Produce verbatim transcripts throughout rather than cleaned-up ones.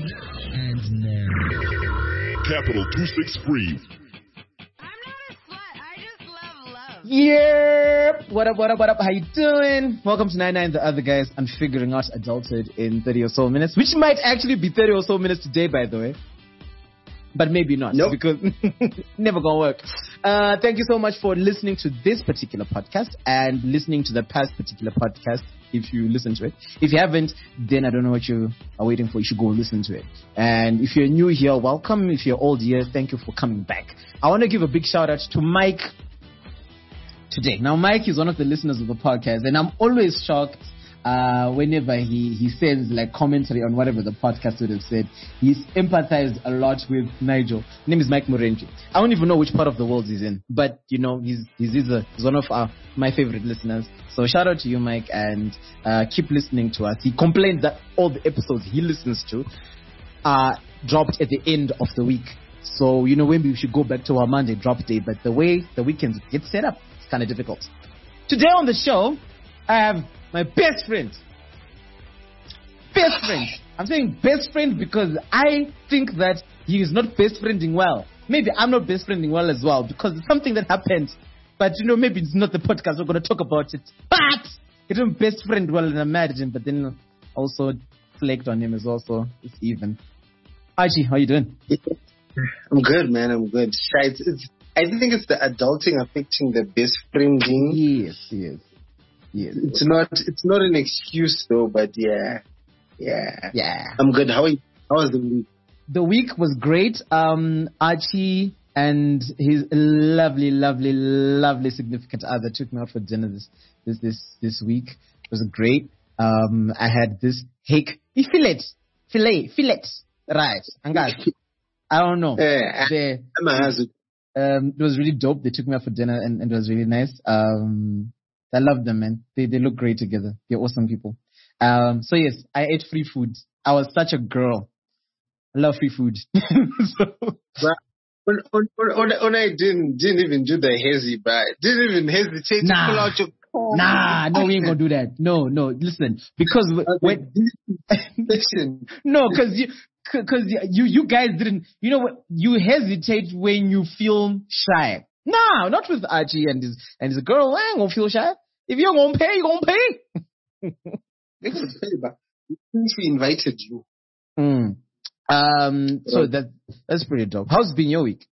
And now. Capital two six three. Yeah, what up, what up, what up? How you doing? Welcome to ninety-nine The Other Guys. I'm figuring out adulthood in thirty or so minutes, which might actually be thirty or so minutes today, by the way. But maybe not, nope. Because never gonna work. Uh, thank you so much for listening to this particular podcast and listening to the past particular podcast. If you listen to it, if you haven't, then I don't know what you are waiting for. You should go listen to it. And if you're new here, welcome. If you're old here, thank you for coming back. I want to give a big shout out to Mike today. Now, Mike is one of the listeners of the podcast, and I'm always shocked uh, whenever he, he sends like commentary on whatever the podcast would have said. He's empathized a lot with Nigel. His name is Mike Murenji. I don't even know which part of the world he's in, but you know, he's he's, he's, a, he's one of our, my favorite listeners. So shout out to you, Mike, and uh, keep listening to us. He complained that all the episodes he listens to are dropped at the end of the week. So, you know, maybe we should go back to our Monday drop day, but the way the weekends get set up, it's kind of difficult. Today on the show, I have my best friend. Best friend. I'm saying best friend because I think that he is not best friending well. Maybe I'm not best friending well as well because it's something that happened. But, you know, maybe it's not the podcast. We're going to talk about it. But he didn't best friend well and I married him, but then also flaked on him as well. So it's even. Archie, how you doing? I'm good, man. I'm good. It's, it's, I think it's the adulting affecting the best friending. Yes, yes, yes. It's not. It's not an excuse though. But yeah, yeah, yeah. I'm good. How are you? How was the week? The week was great. Um, Archie and his lovely, lovely, lovely significant other took me out for dinner this this this this week. It was great. Um, I had this hake fillet, fillet, fillet, right? I don't know. Yeah, they, I'm a hazard. Um, it was really dope. They took me out for dinner and, and it was really nice. Um, I love them, man. They they look great together. They're awesome people. Um, so yes, I ate free food. I was such a girl. I love free food. so, but when, when, when, when I didn't didn't even do the hazy, but didn't even hesitate nah, to pull out your. Nah, no, we ain't gonna do that. No, no. Listen, because when listen, no, because you. Because you, you guys didn't, you know what, you hesitate when you feel shy. No, not with Archie and his, and his girl. I ain't gonna feel shy. If you're gonna pay, you're gonna pay. They could pay, but since we invited you. Mm. Um, so that, that's pretty dope. How's been your week?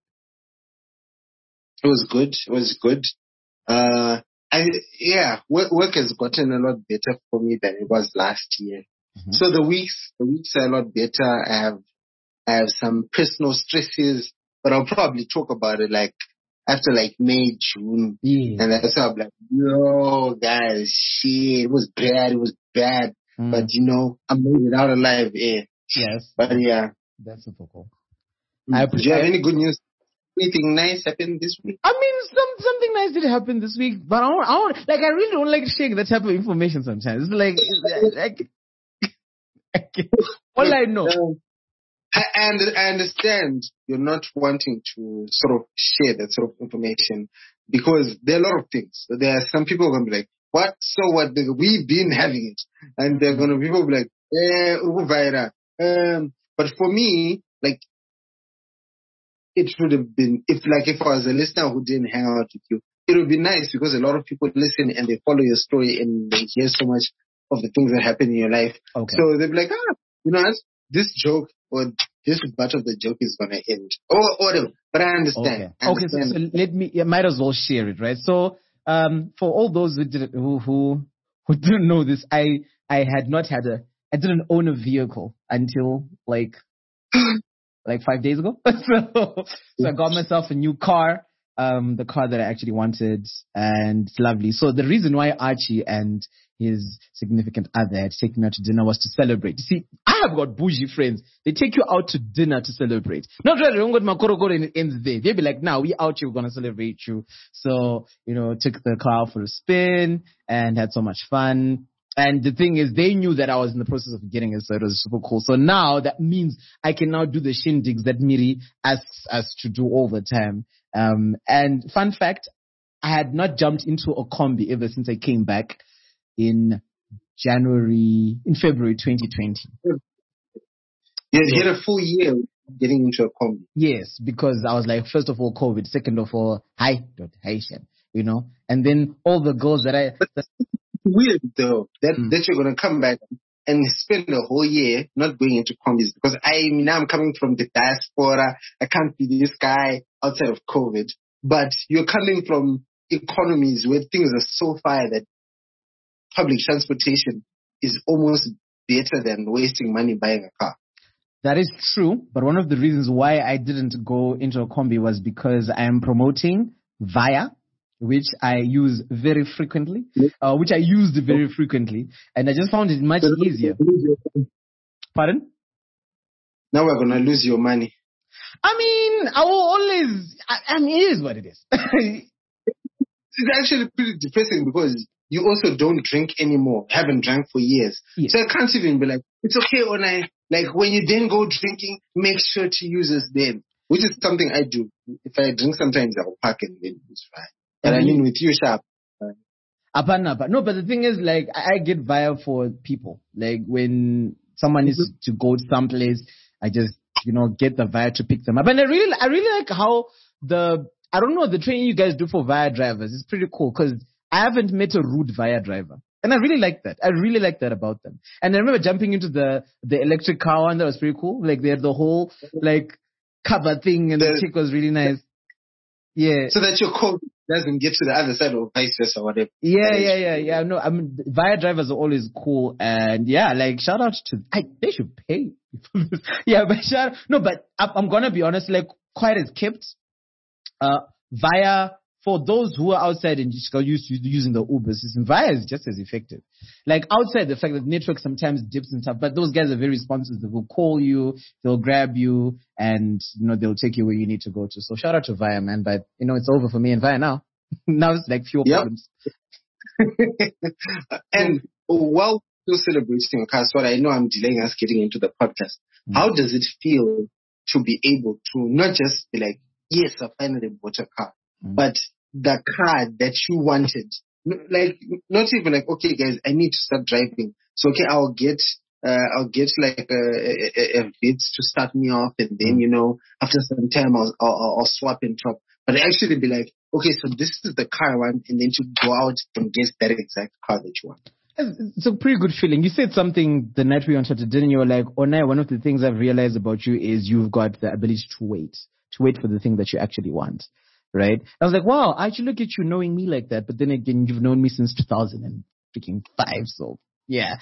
It was good. It was good. Uh, I, yeah, work, work has gotten a lot better for me than it was last year. Mm-hmm. So the weeks, the weeks are a lot better. I have, I have some personal stresses, but I'll probably talk about it like after like May, June. Yeah. And that's how I'm like, yo, guys, shit, it was bad, it was bad. Mm. But you know, I made it out alive, yeah. Yes. But yeah. That's super cool. Mm. I, Do you have any good news? Anything nice happened this week? I mean, some something nice did happen this week, but I don't, I don't like, I really don't like sharing that type of information sometimes. It's like, like, all I know. Um, I, and I understand you're not wanting to sort of share that sort of information because there are a lot of things. There are some people going to be like, what? So what? We've been having it. And they're going to be people be like, eh, um, but for me, like, it would have been, if like, if I was a listener who didn't hang out with you, it would be nice because a lot of people listen and they follow your story and they hear so much of the things that happen in your life. Okay. So they'll be like, ah, you know, this joke or this part of the joke is going to end. Or whatever. But I understand. Okay, I understand. okay so, so let me, yeah, might as well share it, right? So, um, for all those who didn't, who, who, who didn't know this, I, I had not had a, I didn't own a vehicle until like, like five days ago. so, so I got myself a new car. Um, the car that I actually wanted, and it's lovely. So the reason why Archie and his significant other had taken me out to dinner was to celebrate. You see, I have got bougie friends. They take you out to dinner to celebrate. Not really, don't go to Makorokoro and it ends there. They'll be like, now we out here, we're going to celebrate you. So, you know, took the car for a spin and had so much fun. And the thing is, they knew that I was in the process of getting it, so it was super cool. So now that means I can now do the shindigs that Miri asks us to do all the time. Um, and fun fact, I had not jumped into a combi ever since I came back in January, in February twenty twenty. You so, had a full year getting into a combi. Yes, because I was like, first of all, COVID. Second of all, hi, Haitian, you know. And then all the girls that I... But that's weird, though, that, mm. that you're going to come back and spend a whole year not going into combis. Because I now I'm coming from the diaspora. I can't be this guy outside of COVID. But you're coming from economies where things are so far that public transportation is almost better than wasting money buying a car. That is true, but one of the reasons why I didn't go into a combi was because I am promoting Via, which I use very frequently, uh, which I used very frequently, and I just found it much easier. Pardon? Now we're gonna lose your money. I mean, I will always. I, I mean, it is what it is. It's actually pretty depressing because you also don't drink anymore. Haven't drank for years. Yes. So I can't even be like, it's okay when I, like when you then go drinking, make sure to use us then. Which is something I do. If I drink sometimes I'll pack and then it's fine. But I mean with you, Sharp. Apana, no, but the thing is like, I get Via for people. Like when someone needs mm-hmm. to go someplace, I just, you know, get the Via to pick them up. And I really, I really like how the, I don't know, the training you guys do for Via drivers is pretty cool because I haven't met a rude Via driver. And I really like that. I really like that about them. And I remember jumping into the, the electric car one that was pretty cool. Like they had the whole like cover thing and the, the chick was really nice. Yeah. So that your coat doesn't get to the other side or vice versa or whatever. Yeah, yeah, yeah, yeah. No, I mean, Via drivers are always cool. And yeah, like shout out to, I, they should pay. Yeah, but shout, no, but I, I'm going to be honest, like quite as kept. Uh, Via, for those who are outside and just got used to using the Uber system, Via is just as effective. Like outside the fact that network sometimes dips and stuff, but those guys are very responsive. They will call you, they'll grab you, and you know they'll take you where you need to go to. So shout out to Via, man. But you know it's over for me and Via now. Now it's like fuel yep. problems. And while you're celebrating Kaswara, I know I'm delaying us getting into the podcast. Mm-hmm. How does it feel to be able to not just be like, yes, I finally bought a car, mm-hmm. but the car that you wanted, like not even like, okay, guys, I need to start driving. So okay, I'll get, uh, I'll get like a, a, a Vitz to start me off, and then you know after some time I'll, I'll, I'll swap and top. But actually be like, okay, so this is the car I want, and then to go out and get that exact car that you want. It's a pretty good feeling. You said something the night we went to dinner. You were like, "Oh, no, one of the things I've realized about you is you've got the ability to wait, to wait for the thing that you actually want." Right? I was like, wow, I actually look at you knowing me like that. But then again, you've known me since two thousand five. So yeah.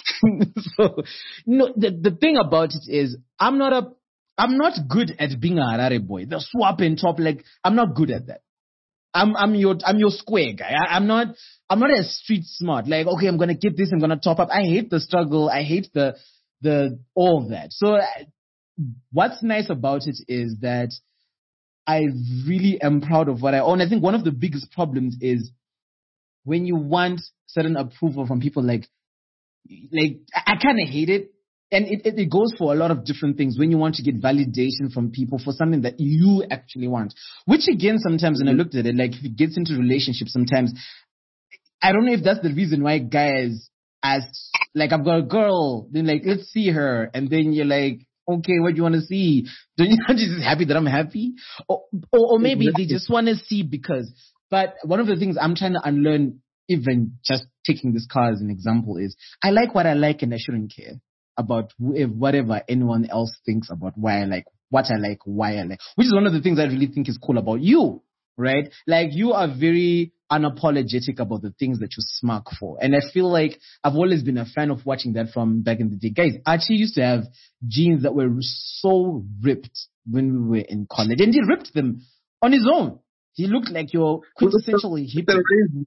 So no, the, the thing about it is I'm not a, I'm not good at being a Harare boy. The swap and top, like I'm not good at that. I'm, I'm your, I'm your square guy. I, I'm not, I'm not as street smart. Like, okay, I'm going to get this. I'm going to top up. I hate the struggle. I hate the, the, all of that. So what's nice about it is that I really am proud of what I own. I think one of the biggest problems is when you want certain approval from people, like, like I kind of hate it. And it, it, it goes for a lot of different things when you want to get validation from people for something that you actually want. Which again, sometimes when I looked at it, like if it gets into relationships, sometimes I don't know if that's the reason why guys ask, like, I've got a girl, then like, let's see her. And then you're like, okay, what do you want to see? Don't you just happy that I'm happy? Or, or, or maybe they just want to see because, but one of the things I'm trying to unlearn, even just taking this car as an example, is I like what I like and I shouldn't care about whatever anyone else thinks about why I like, what I like, why I like, which is one of the things I really think is cool about you, right? Like you are very unapologetic about the things that you smart for. And I feel like I've always been a fan of watching that from back in the day. Guys, Archie used to have jeans that were so ripped when we were in college, and he ripped them on his own. He looked like your quintessentially hippie.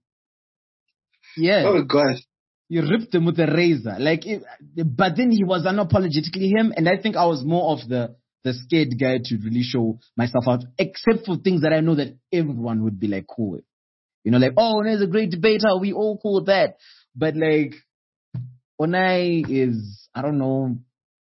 Yeah. Oh God. You ripped him with a razor. Like, it, but then he was unapologetically him, and I think I was more of the the scared guy to really show myself out, except for things that I know that everyone would be like cool with. You know, like, oh, there's a great debater, we all cool with that. But like, Onai is, I don't know.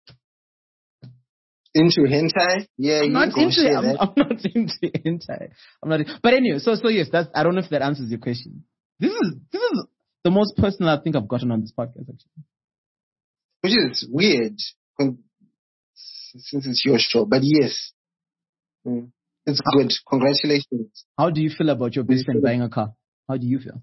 Into hentai? Yeah, I'm not into it. I'm, I'm not into hentai. I'm not. But anyway, so so yes, that's. I don't know if that answers your question. This is this is the most personal I think I've gotten on this podcast, actually. Which is weird. since it's your show. But yes, mm, it's good. Congratulations. How do you feel about your best friend buying a car? How do you feel?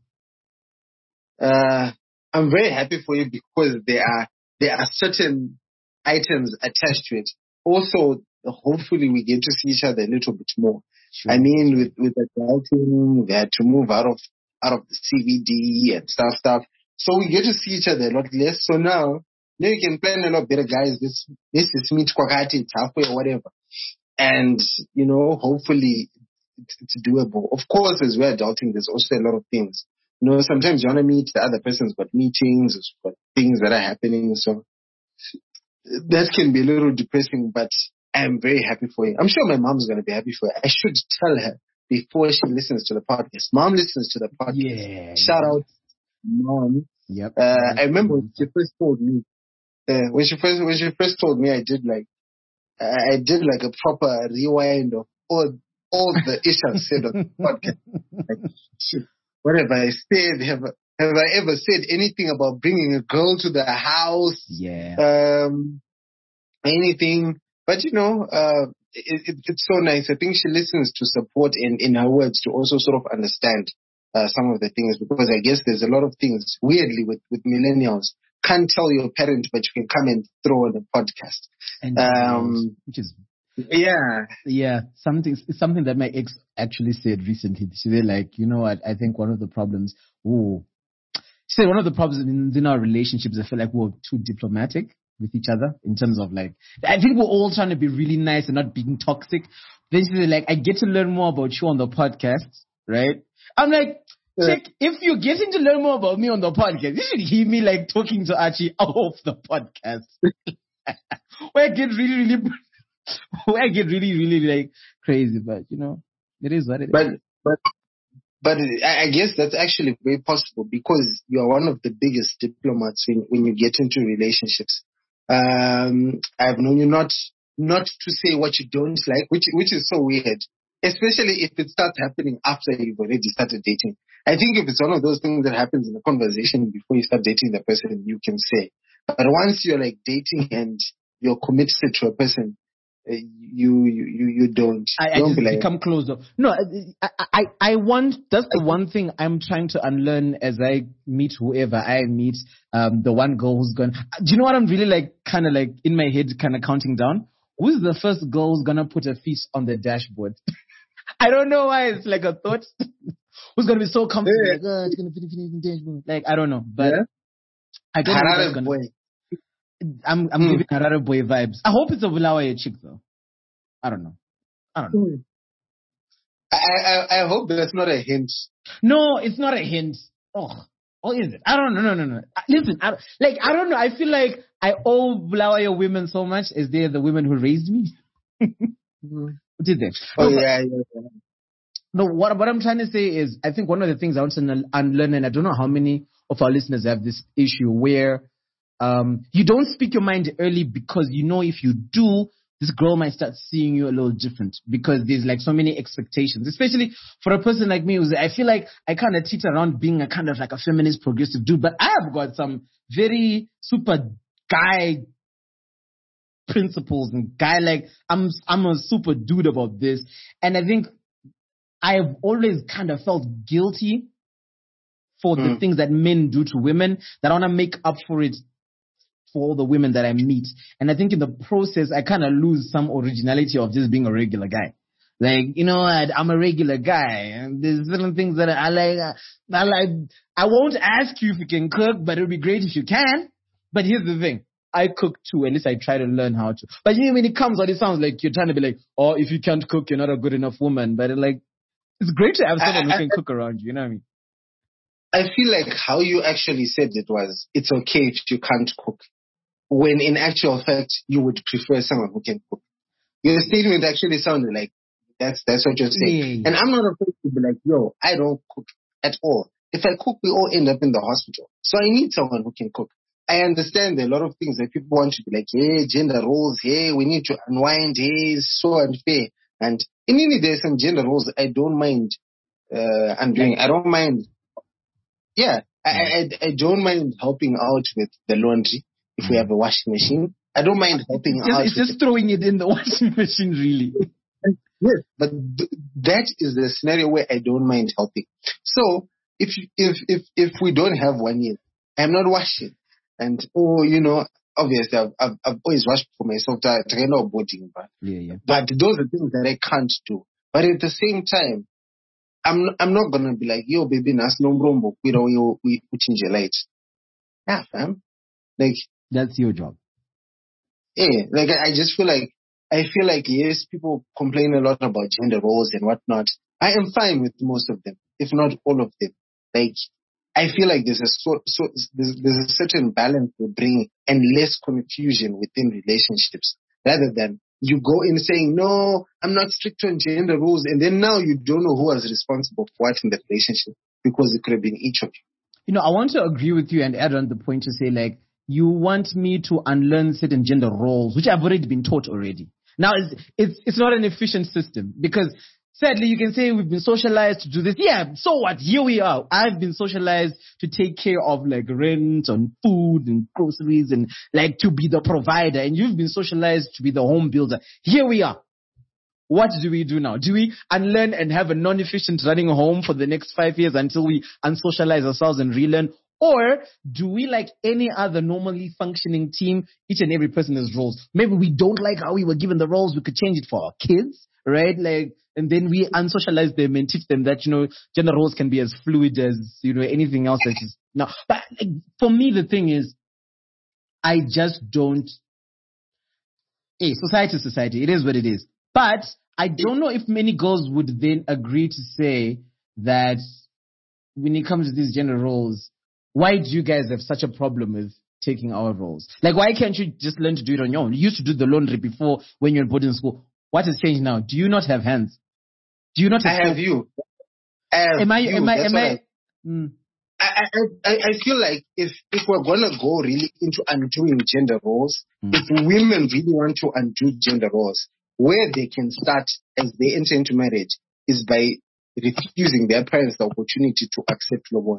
Uh, I'm very happy for you because there are there are certain items attached to it. Also, hopefully, we get to see each other a little bit more. Sure. I mean, with with adulting, we had to move out of out of the C B D and stuff stuff. So we get to see each other a lot less. So now, now you can plan a lot better, guys. This this is meet Kwakati, it's halfway or whatever. And, you know, hopefully it's, it's doable. Of course, as we're adulting, there's also a lot of things. You know, sometimes you want to meet, the other person's got meetings, it's got things that are happening. So that can be a little depressing, but I'm very happy for you. I'm sure my mom's going to be happy for you. I should tell her before she listens to the podcast. Mom listens to the podcast. Yeah. Shout yeah. out, Mom. Yep. Uh, I remember when she first told me, uh, when she first, when she first told me, I did like, I did like a proper rewind of all, all the issues said on the podcast. Like, shit, what have I said? Have, have I ever said anything about bringing a girl to the house? Yeah. Um, anything. But, you know, uh, it, it, it's so nice. I think she listens to support in, in her words to also sort of understand uh, some of the things, because I guess there's a lot of things, weirdly, with, with millennials. Can't tell your parent, but you can come and throw on a podcast. And um, which is yeah, yeah, something something that my ex actually said recently. She said, like, you know what? I think one of the problems. Oh, she said one of the problems in, in our relationships. I feel like we're too diplomatic with each other in terms of like. I think we're all trying to be really nice and not being toxic. Then she said, like, I get to learn more about you on the podcast, right? I'm like. Check, if you're getting to learn more about me on the podcast, you should hear me like talking to Archie off the podcast. Where I get really, really, where I get really, really like crazy, but you know, it is what it but, is. But, but, but I guess that's actually very possible because you are one of the biggest diplomats when, when you get into relationships. Um, I've known you not, not to say what you don't like, which, which is so weird. Especially if it starts happening after you've already started dating. I think if it's one of those things that happens in a conversation before you start dating the person, you can say. But once you're like dating and you're committed to a person, uh, you, you, you, you don't. I, don't I just be like, become closer. No, I, I, I want, that's the one thing I'm trying to unlearn as I meet whoever I meet. Um, the one girl who's going, do you know what I'm really like, kind of like in my head, kind of counting down? Who's the first girl who's going to put her feet on the dashboard? I don't know why it's like a thought. Who's gonna be so comfortable? Yeah. Like, oh, it's gonna fit in the dashboard. Like, I don't know, but yeah. I don't know. Harare gonna, boy. I'm I'm mm. giving Harare boy vibes. I hope it's a Bulawayo chick though. I don't know. I don't know. I, I I hope that's not a hint. No, it's not a hint. Oh, or is it? I don't know. No, no, no. Listen, I, like I don't know. I feel like I owe Bulawayo women so much as they're the women who raised me. mm. What is it? Oh, no, yeah, yeah, yeah. No, what, what I'm trying to say is, I think one of the things I want to unlearn, and I don't know how many of our listeners have this issue, where um, you don't speak your mind early because you know if you do, this girl might start seeing you a little different because there's like so many expectations, especially for a person like me who's, I feel like I kind of teeter around being a kind of like a feminist progressive dude, but I have got some very super guy principles and guy like I'm I'm a super dude about this, and I think I've always kind of felt guilty for mm. the things that men do to women, that I want to make up for it for all the women that I meet. And I think in the process I kind of lose some originality of just being a regular guy. Like, you know, I, I'm a regular guy, and there's certain things that I like. I like. I won't ask you if you can cook, but it would be great if you can. But here's the thing. I cook too, at least I try to learn how to. But you know, when it comes out, it sounds like you're trying to be like, oh, if you can't cook, you're not a good enough woman. But it, like, it's great to have someone I, I, who can I, cook around you, you know what I mean? I feel like how you actually said it was, it's okay if you can't cook. When in actual fact, you would prefer someone who can cook. Your statement actually sounded like that's that's what you're saying. Yeah, yeah. And I'm not afraid to be like, yo, I don't cook at all. If I cook, we all end up in the hospital. So I need someone who can cook. I understand there are a lot of things that people want to be like, hey, gender roles, hey, we need to unwind, hey, it's so unfair. And in any there's some gender roles I don't mind uh, undoing. I don't mind. Yeah, I, I I don't mind helping out with the laundry if we have a washing machine. I don't mind helping It's just, out. it's just throwing it in the washing machine, really. Yes, but th- that is the scenario where I don't mind helping. So if you- if if if we don't have one year, I'm not washing, and oh, you know, obviously I've I've, I've always washed for myself. I I know boarding, but Yeah, yeah. but those are things that I can't do. But at the same time, I'm I'm not gonna be like, yo, baby, nas no brombo, you know, you we change your lights. Yeah, fam. Like, That's your job. yeah, like I I just feel like I feel like yes, people complain a lot about gender roles and whatnot. I am fine with most of them, if not all of them. Like I feel like there's a so, so there's, there's a certain balance to bring and less confusion within relationships, rather than you go in saying no, I'm not strict on gender rules, and then now you don't know who was responsible for what in the relationship because it could have been each of you. You know, I want to agree with you and add on the point to say, like, you want me to unlearn certain gender roles, which I've already been taught already. Now, it's, it's, it's not an efficient system because sadly you can say we've been socialized to do this. Yeah, so what? Here we are. I've been socialized to take care of like rent and food and groceries and like to be the provider. And you've been socialized to be the home builder. Here we are. What do we do now? Do we unlearn and have a non-efficient running home for the next five years until we unsocialize ourselves and relearn? Or do we, like any other normally functioning team, each and every person has roles? Maybe we don't like how we were given the roles. We could change it for our kids, right? Like, and then we unsocialize them and teach them that, you know, gender roles can be as fluid as, you know, anything else that is now. But like, for me, the thing is, I just don't. Hey, society is society. It is what it is. But I don't know if many girls would then agree to say that when it comes to these gender roles, why do you guys have such a problem with taking our roles? Like, why can't you just learn to do it on your own? You used to do the laundry before when you're in boarding school. What has changed now? Do you not have hands? Do you not have I have you. I have Am I, you. am I, That's am what I, I, mm, I, I, I I feel like if, if we're going to go really into undoing gender roles, Mm. if women really want to undo gender roles, where they can start as they enter into marriage is by refusing their parents the opportunity to accept lobola.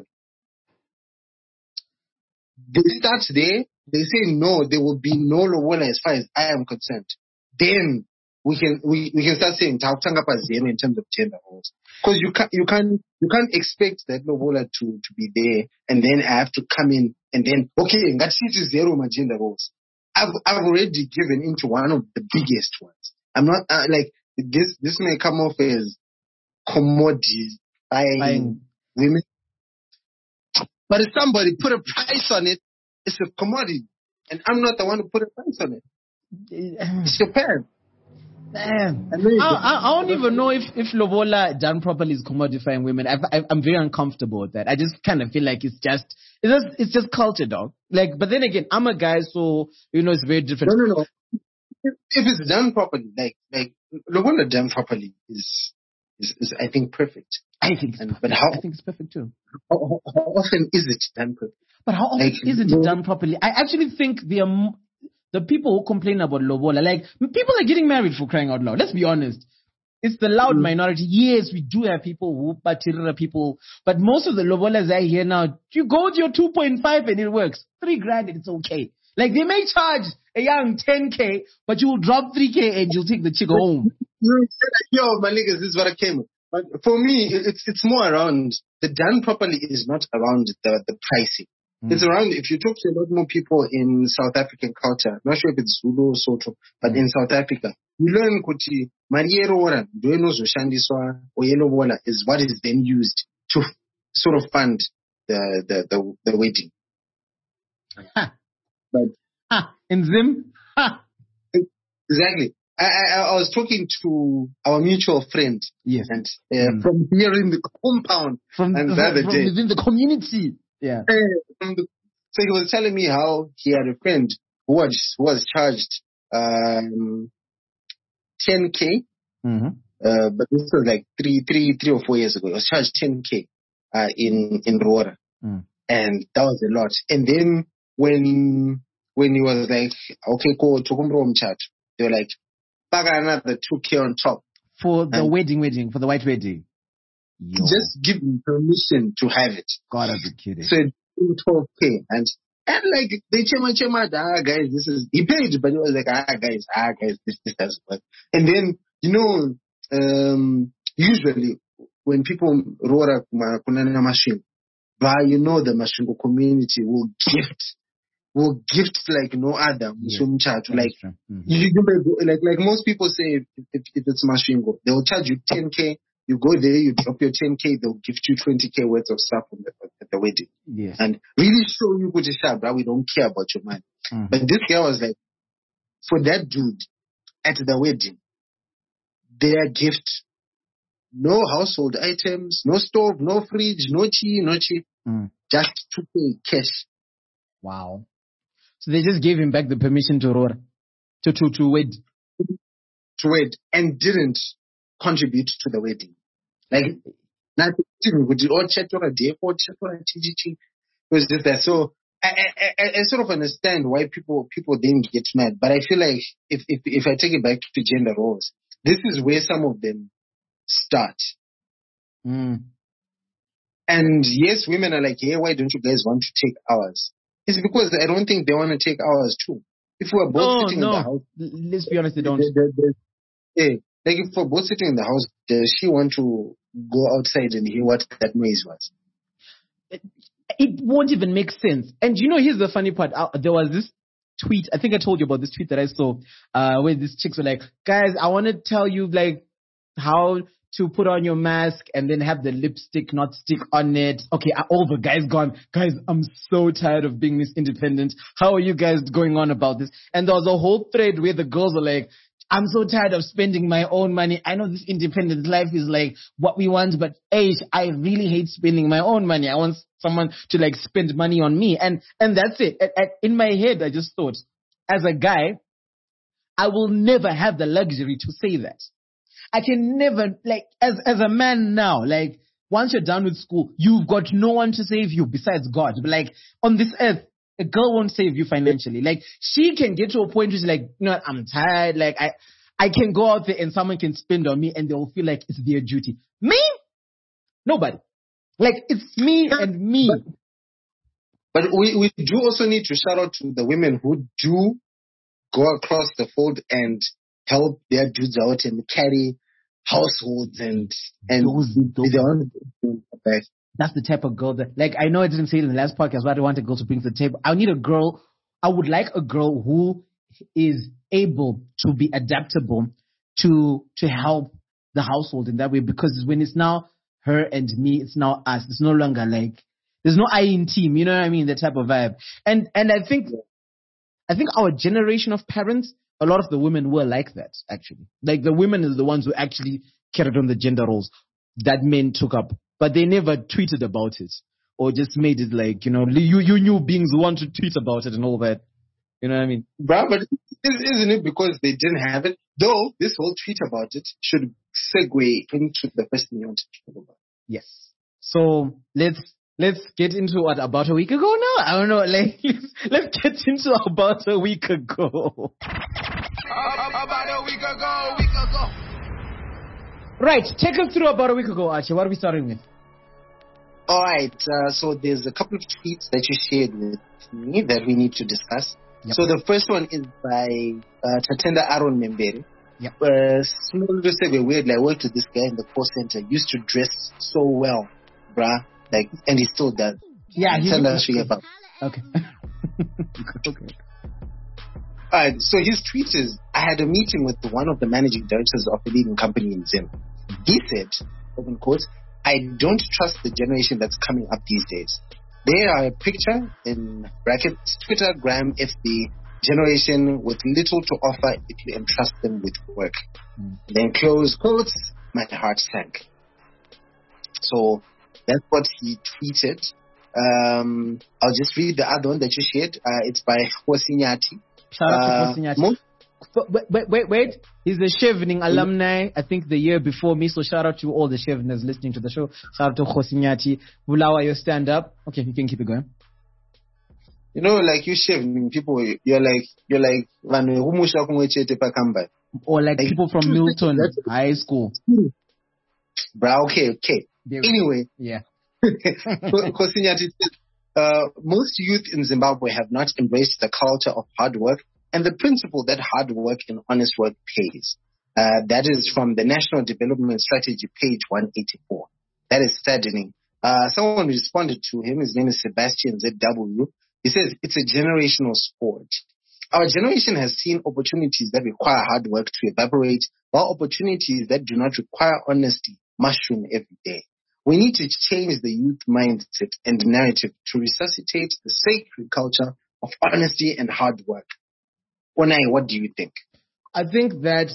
They start there, they say no, there will be no lobola as far as I am concerned. Then we can we, we can start saying in terms of gender roles. Because you can't you can't you can't expect that lobola to, to be there and then I have to come in and then okay, that's zero my gender roles. I've I've already given into one of the biggest ones. I'm not uh, like this this may come off as commodifying Buying. women. But if somebody put a price on it, it's a commodity. And I'm not the one who put a price on it. It's your parents. Damn. And then you I, go- I, I don't even know if, if lobola done properly is commodifying women. I, I, I'm very uncomfortable with that. I just kind of feel like it's just, it's just, it's just culture, dog. Like, but then again, I'm a guy, so, you know, it's very different. No, no, no. If, if it's done properly, like, like, lobola done properly is, is, is, I think, perfect. I think it's And, perfect. but how, I think it's perfect too. how, how often is it done perfect? But how often Like, isn't no- it done properly? I actually think the um, the people who complain about lobola, like people are getting married for crying out loud. Let's be honest. It's the loud Mm. minority. Yes, we do have people who batira people, but most of the lobolas I hear now, you go to your two point five and it works. Three grand and it's okay. Like they may charge a young ten K, but you will drop three K and you'll take the chick home. You said that, yo, my niggas, this is what I came with. But for me, it- it's it's more around the done properly is not around the, the pricing. Mm. It's around if you talk to a lot more people in South African culture, I'm not sure if it's Zulu or Sotho, but Mm. in South Africa, you learn kuti marierora ndoeno zoshandiswa oyelobola is what is then used to f- sort of fund the the the, the wedding. Ha, But ha, in Zim, ha. exactly. I, I, I was talking to our mutual friend, Yes. and uh, Mm. from here in the compound, From, and from, the other from day, within the community. Yeah. uh, from the, so he was telling me how he had a friend who was who was charged um, ten k, Mm-hmm. uh, but this was like three, three, three or four years ago. He was charged ten k uh, in in Roara, Mm. and that was a lot. And then when when he was like, okay, go to Kumbro chat, they were like, bag another two k on top. For the And- wedding, wedding, for the white wedding. Yo, Just give him permission to have it. gotta be kidding. So it's twelve k, and And like, they chema chema, ah, guys, this is, he paid, but he was like, ah, guys, ah, guys, this, this doesn't work. And then, you know, um, usually, when people roar kunana machine, but you know the Mashingo community will gift, will gift like no other. Yes, like, mm-hmm. you, you, like, like most people say, if, if, if it's Mashingo, they'll charge you ten K. You go there, you drop your ten K, they'll gift you twenty K worth of stuff at the, at the wedding. Yes. And really show you good stuff, but we don't care about your money. Mm-hmm. But this girl was like, for that dude at the wedding, their gift, no household items, no stove, no fridge, no tea, no tea, mm. just to pay cash. Wow. So they just gave him back the permission to roar, to, to, to wed. To wed, and didn't contribute to the wedding. Like, nothing. It was just that. So, I, I, I sort of understand why people people didn't get mad. But I feel like if, if, if I take it back to gender roles, this is where some of them start. Mm. And yes, women are like, hey, why don't you guys want to take ours? It's because I don't think they want to take ours too. If we're both oh, sitting no. in the house. Let's be honest, they don't. They, they, they, hey, like if we're both sitting in the house, does she want to go outside and hear what that noise was? It, it won't even make sense. And you know, here's the funny part. Uh, there was this tweet, I think I told you about this tweet that I saw, uh, where these chicks were like, guys, I want to tell you, like, how to put on your mask and then have the lipstick not stick on it. Okay, all the guys gone. Guys, I'm so tired of being Miss Independent. How are you guys going on about this? And there was a whole thread where the girls were like, I'm so tired of spending my own money. I know this independent life is like what we want, but hey, I really hate spending my own money. I want someone to like spend money on me. And, and that's it. At, at, in my head, I just thought, as a guy, I will never have the luxury to say that. I can never, like, as, as a man now, like, once you're done with school, you've got no one to save you besides God. But like, on this earth, a girl won't save you financially. Like, she can get to a point where she's like, you know, I'm tired. Like, I, I can go out there and someone can spend on me and they'll feel like it's their duty. Me? Nobody. Like, it's me and me. But, but we, we do also need to shout out to the women who do go across the fold and help their dudes out and carry households and, and those, those, their own. That's the type of girl that, like, I know I didn't say it in the last podcast, but I want a girl to bring to the table. I need a girl, I would like a girl who is able to be adaptable to, to help the household in that way, because when it's now her and me, it's now us. It's no longer like, there's no I in team, you know what I mean? That type of vibe. And, and I think, I think our generation of parents, a lot of the women were like that, actually. Like, the women are the ones who actually carried on the gender roles that men took up. But they never tweeted about it or just made it like, you know, you, you new beings want to tweet about it and all that. You know what I mean? Bro, but isn't it because they didn't have it? Though, this whole tweet about it should segue into the first thing you want to talk about. Yes. So, let's let's get into what, about a week ago now? I don't know. Like, let's, let's get into about a week ago. About a week ago, week ago. Right, take us through about a week ago, Archie. What are we starting with? All right, uh, so there's a couple of tweets that you shared with me that we need to discuss. Yep. So the first one is by uh, Tatenda Aaron Membere. Yep. Uh, small little segue, weird, like, I worked with this guy in the call center, used to dress so well, bruh, like, and he still does. Yeah, he's about. Okay. Okay. Alright, so his tweet is, I had a meeting with one of the managing directors of a leading company in Zim. He said, open quotes, I don't trust the generation that's coming up these days. They are a picture, in brackets, Twitter, Gram, F B, generation with little to offer if you entrust them with work. Mm. Then close quotes, my heart sank. So that's what he tweeted. Um, I'll just read the other one that you shared. Uh, it's by Hosinyati. Shout out to Hosinyati. Uh, wait, wait, wait, wait. He's a Chevening alumni, I think the year before me, so shout out to all the Cheveners listening to the show. Shout out to Hosinyati. Bulawa, your stand up. Okay, you can keep it going. You know, like you Chevening people, you're like, you're like, or like, like people from Milton High School. Bro, okay, okay. There anyway. Yeah. Hosinyati said, Uh, most youth in Zimbabwe have not embraced the culture of hard work and the principle that hard work and honest work pays. Uh, that is from the National Development Strategy, page one eighty-four. That is saddening. Uh, someone responded to him. His name is Sebastian Z W. He says, it's a generational sport. Our generation has seen opportunities that require hard work to evaporate, while opportunities that do not require honesty mushroom every day. We need to change the youth mindset and narrative to resuscitate the sacred culture of honesty and hard work. Onai, what do you think? I think that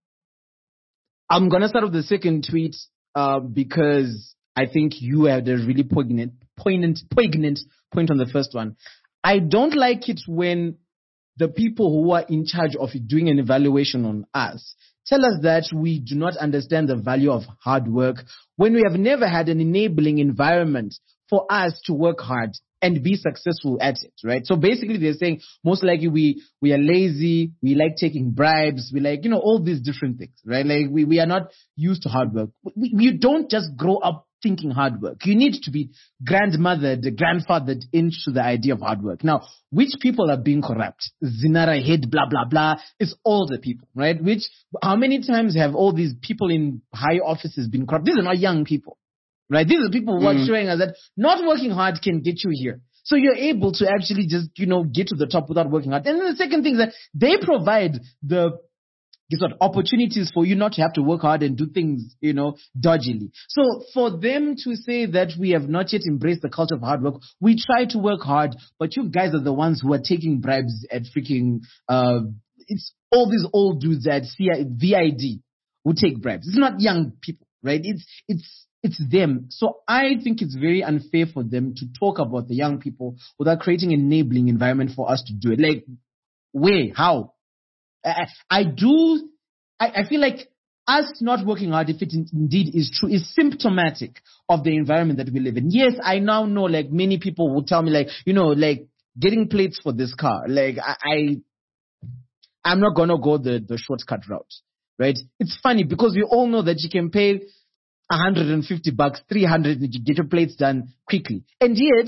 I'm going to start with the second tweet uh, because I think you had a really poignant, poignant, poignant point on the first one. I don't like it when the people who are in charge of doing an evaluation on us tell us that we do not understand the value of hard work when we have never had an enabling environment for us to work hard and be successful at it, right? So basically they're saying most likely we, we are lazy, we like taking bribes, we like, you know, all these different things, right? Like we, we are not used to hard work. We, you don't just grow up thinking hard work. You need to be grandmothered, grandfathered into the idea of hard work. Now, which people are being corrupt? Zinara head, blah, blah, blah. It's all the people, right? Which, how many times have all these people in high offices been corrupt? These are not young people, right? These are people who are mm. showing us that not working hard can get you here. So you're able to actually just, you know, get to the top without working hard. And then the second thing is that they provide the Guess what? Opportunities for you not to have to work hard and do things, you know, dodgily. So for them to say that we have not yet embraced the culture of hard work, we try to work hard, but you guys are the ones who are taking bribes at freaking, uh, it's all these old dudes at V I D who take bribes. It's not young people, right? It's, it's, it's them. So I think it's very unfair for them to talk about the young people without creating an enabling environment for us to do it. Like, where? How? I, I do, I, I feel like us not working hard, if it indeed is true, is symptomatic of the environment that we live in. Yes, I now know, like, many people will tell me, like, you know, like, getting plates for this car, like, I, I I'm not gonna go the, the shortcut route, right? It's funny because we all know that you can pay one hundred fifty bucks, three hundred, and you get your plates done quickly. And yet,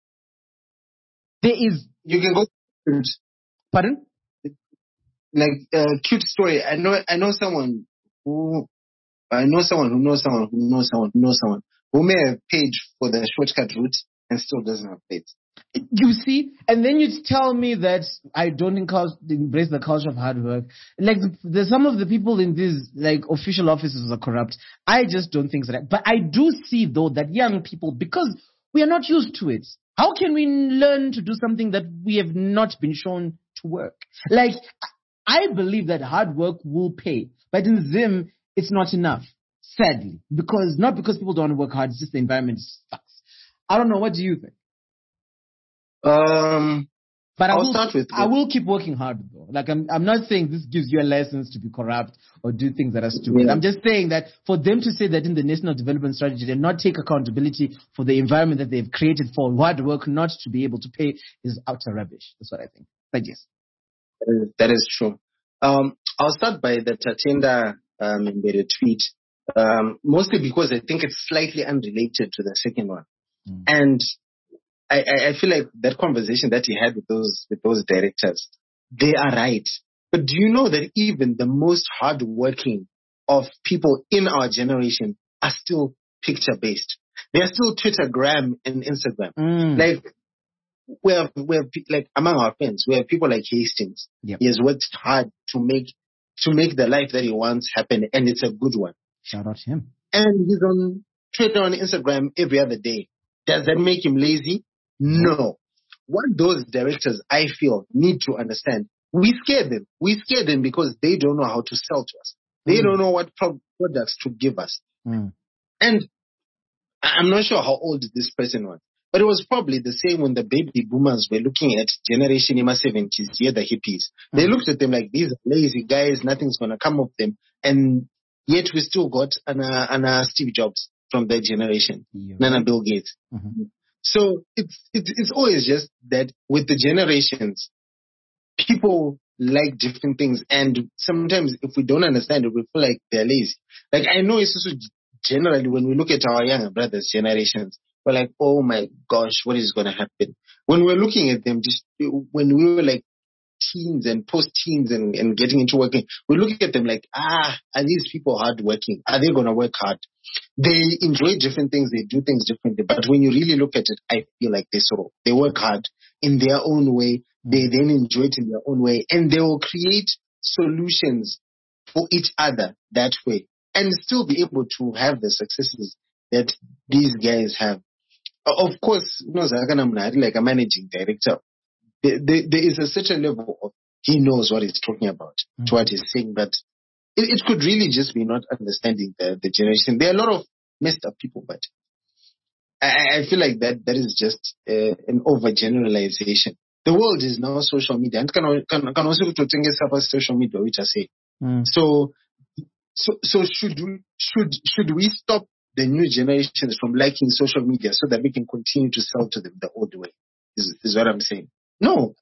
there is... You can go... Pardon? Like a uh, cute story. I know, I know someone who, I know someone who knows someone who knows someone who knows someone who may have paid for the shortcut route and still doesn't have plates. You see, and then you tell me that I don't embrace the culture of hard work. Like the, the, some of the people in these like official offices are corrupt. I just don't think so. But I do see though that young people, because we are not used to it, how can we learn to do something that we have not been shown to work? Like, I believe that hard work will pay, but in Zim, it's not enough, sadly, because not because people don't want to work hard, it's just the environment sucks. I don't know. What do you think? Um, but I I'll will, start with I will keep working hard though. Like I'm, I'm not saying this gives you a license to be corrupt or do things that are stupid. Yeah. I'm just saying that for them to say that in the National Development Strategy and not take accountability for the environment that they've created for hard work not to be able to pay is utter rubbish. That's what I think. But yes. That is, that is true. Um, I'll start by the Tatenda um, embedded tweet, um, mostly because I think it's slightly unrelated to the second one. Mm. And I, I feel like that conversation that he had with those with those directors, they are right. But do you know that even the most hardworking of people in our generation are still picture-based? They are still Twittergram and Instagram. Mm. Like, we have, we have, like, among our friends, we have people like Hastings. Yep. He has worked hard to make, to make the life that he wants happen, and it's a good one. Shout out to him. And he's on Twitter, on Instagram every other day. Does that make him lazy? No. What those directors, I feel, need to understand, we scare them. We scare them because they don't know how to sell to us. They mm. don't know what pro- products to give us. Mm. And I'm not sure how old this person was. But it was probably the same when the baby boomers were looking at Generation in the seventies, yeah, the hippies. Mm. They looked at them like, these are lazy guys, nothing's going to come of them. And yet we still got Anna, Anna Steve Jobs from that generation, yeah. Nana Bill Gates. Mm-hmm. So it's, it's, it's always just that with the generations, people like different things. And sometimes if we don't understand it, we feel like they're lazy. Like I know it's also generally when we look at our younger brothers' generations, we're like, oh my gosh, what is going to happen? When we're looking at them, just when we were like teens and post-teens and, and getting into working, we look at them like, ah, are these people hardworking? Are they going to work hard? They enjoy different things. They do things differently. But when you really look at it, I feel like they sort of, they work hard in their own way. They then enjoy it in their own way. And they will create solutions for each other that way and still be able to have the successes that these guys have. Of course, you know, like a managing director, there, there, there is a certain level of he knows what he's talking about, mm-hmm. to what he's saying, but it, it could really just be not understanding the, the generation. There are a lot of messed up people, but I, I feel like that that is just uh, an overgeneralization. The world is now social media, and can can can also to think about social media, which I say. Mm. So, so so should we should should we stop the new generations from liking social media so that we can continue to sell to them the old way? Is is what I'm saying? No.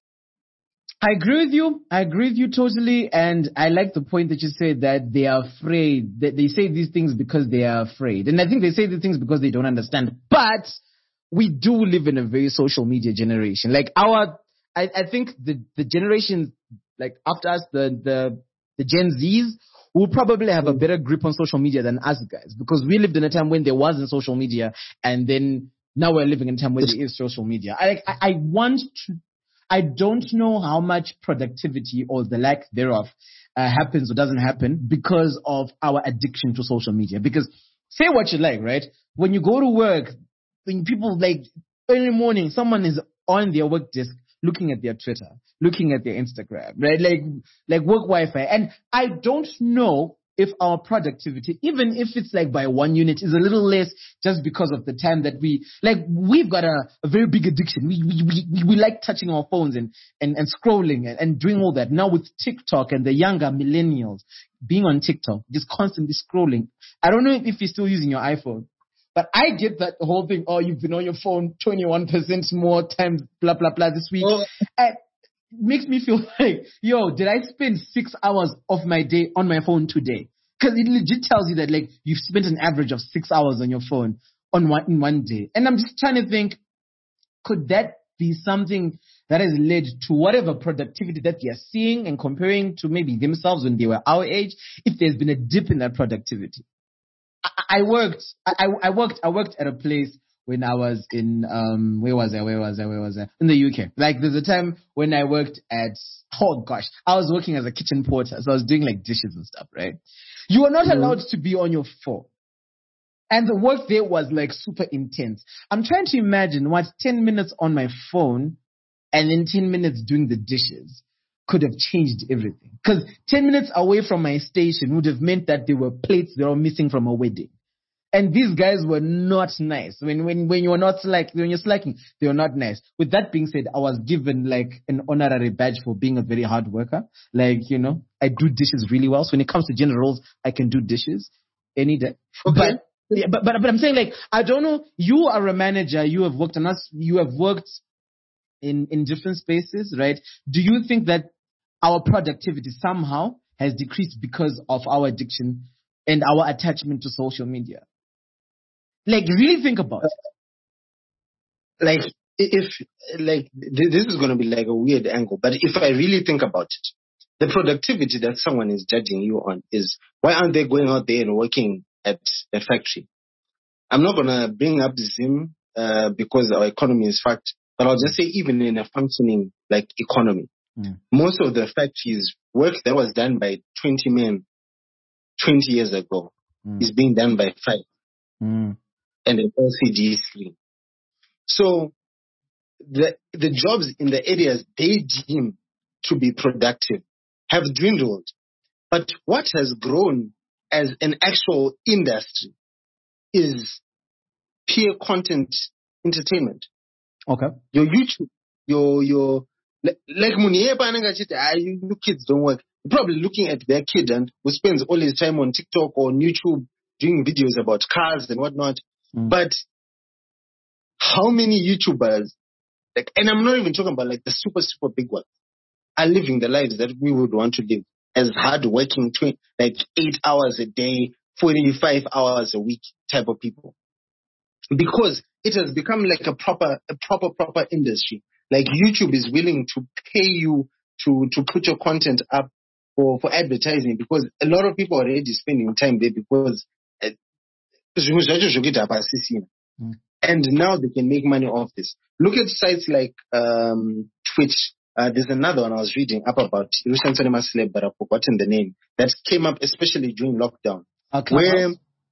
I agree with you. I agree with you totally. And I like the point that you said that they are afraid, that they say these things because they are afraid. And I think they say these things because they don't understand. But we do live in a very social media generation. Like our, I, I think the, the generation, like after us, the, the, the Gen Zs will probably have a better grip on social media than us guys. Because we lived in a time when there wasn't social media. And then now we're living in a time where there is social media. I, I, I want to, I don't know how much productivity or the lack thereof uh, happens or doesn't happen because of our addiction to social media. Because say what you like, right? When you go to work, when people like early morning, someone is on their work desk looking at their Twitter, looking at their Instagram, right? Like, like work Wi-Fi. And I don't know if our productivity, even if it's like by one unit, is a little less just because of the time that we, like, we've got a, a very big addiction. We, we, we, we like touching our phones and, and, and scrolling and, and doing all that. Now with TikTok and the younger millennials being on TikTok, just constantly scrolling. I don't know if you're still using your iPhone, but I get that whole thing. Oh, you've been on your phone twenty-one percent more times, blah, blah, blah this week. Oh. And, makes me feel like, yo, did I spend six hours of my day on my phone today? Because it legit tells you that, like, you've spent an average of six hours on your phone on one, in one day. And I'm just trying to think, could that be something that has led to whatever productivity that they're seeing and comparing to maybe themselves when they were our age, if there's been a dip in that productivity? I, I worked, I, I worked, I worked at a place when I was in, um, where was I, where was I, where was I? In the U K. Like, there's a time when I worked at, oh gosh, I was working as a kitchen porter. So I was doing like dishes and stuff, right? You were not mm-hmm. allowed to be on your phone. And the work there was like super intense. I'm trying to imagine what ten minutes on my phone and then ten minutes doing the dishes could have changed everything. Because ten minutes away from my station would have meant that there were plates that were missing from a wedding. And these guys were not nice. When when when you were not slack, when you're slacking, they were not nice. With that being said, I was given like an honorary badge for being a very hard worker. Like, you know, I do dishes really well. So when it comes to gender roles, I can do dishes any day. Okay. But, yeah, but but but I'm saying, like, I don't know. You are a manager. You have worked on us. You have worked in in different spaces, right? Do you think that our productivity somehow has decreased because of our addiction and our attachment to social media? Like, really think about it. Like, if, like, this is going to be like a weird angle, but if I really think about it, the productivity that someone is judging you on is, why aren't they going out there and working at a factory? I'm not going to bring up Zim uh, because our economy is fucked, but I'll just say even in a functioning, like, economy, mm. most of the factories, work that was done by twenty men twenty years ago mm. is being done by five. Mm. And an L C D screen. So the the jobs in the areas they deem to be productive have dwindled. But what has grown as an actual industry is peer content entertainment. Okay. Your YouTube, your your like you kids don't work. You're probably looking at their kid and who spends all his time on TikTok or on YouTube doing videos about cars and whatnot. Mm. But how many YouTubers, like, and I'm not even talking about like the super, super big ones, are living the lives that we would want to live as hard-working, tw- like eight hours a day, forty-five hours a week type of people? because it has become like a proper, a proper, proper industry. Like YouTube is willing to pay you to, to put your content up for, for advertising, because a lot of people are already spending time there because uh, Mm. and now they can make money off this. Look at sites like um, Twitch. Uh, there's another one I was reading up about, recently, but I've forgotten the name, that came up especially during lockdown. Uh, Where,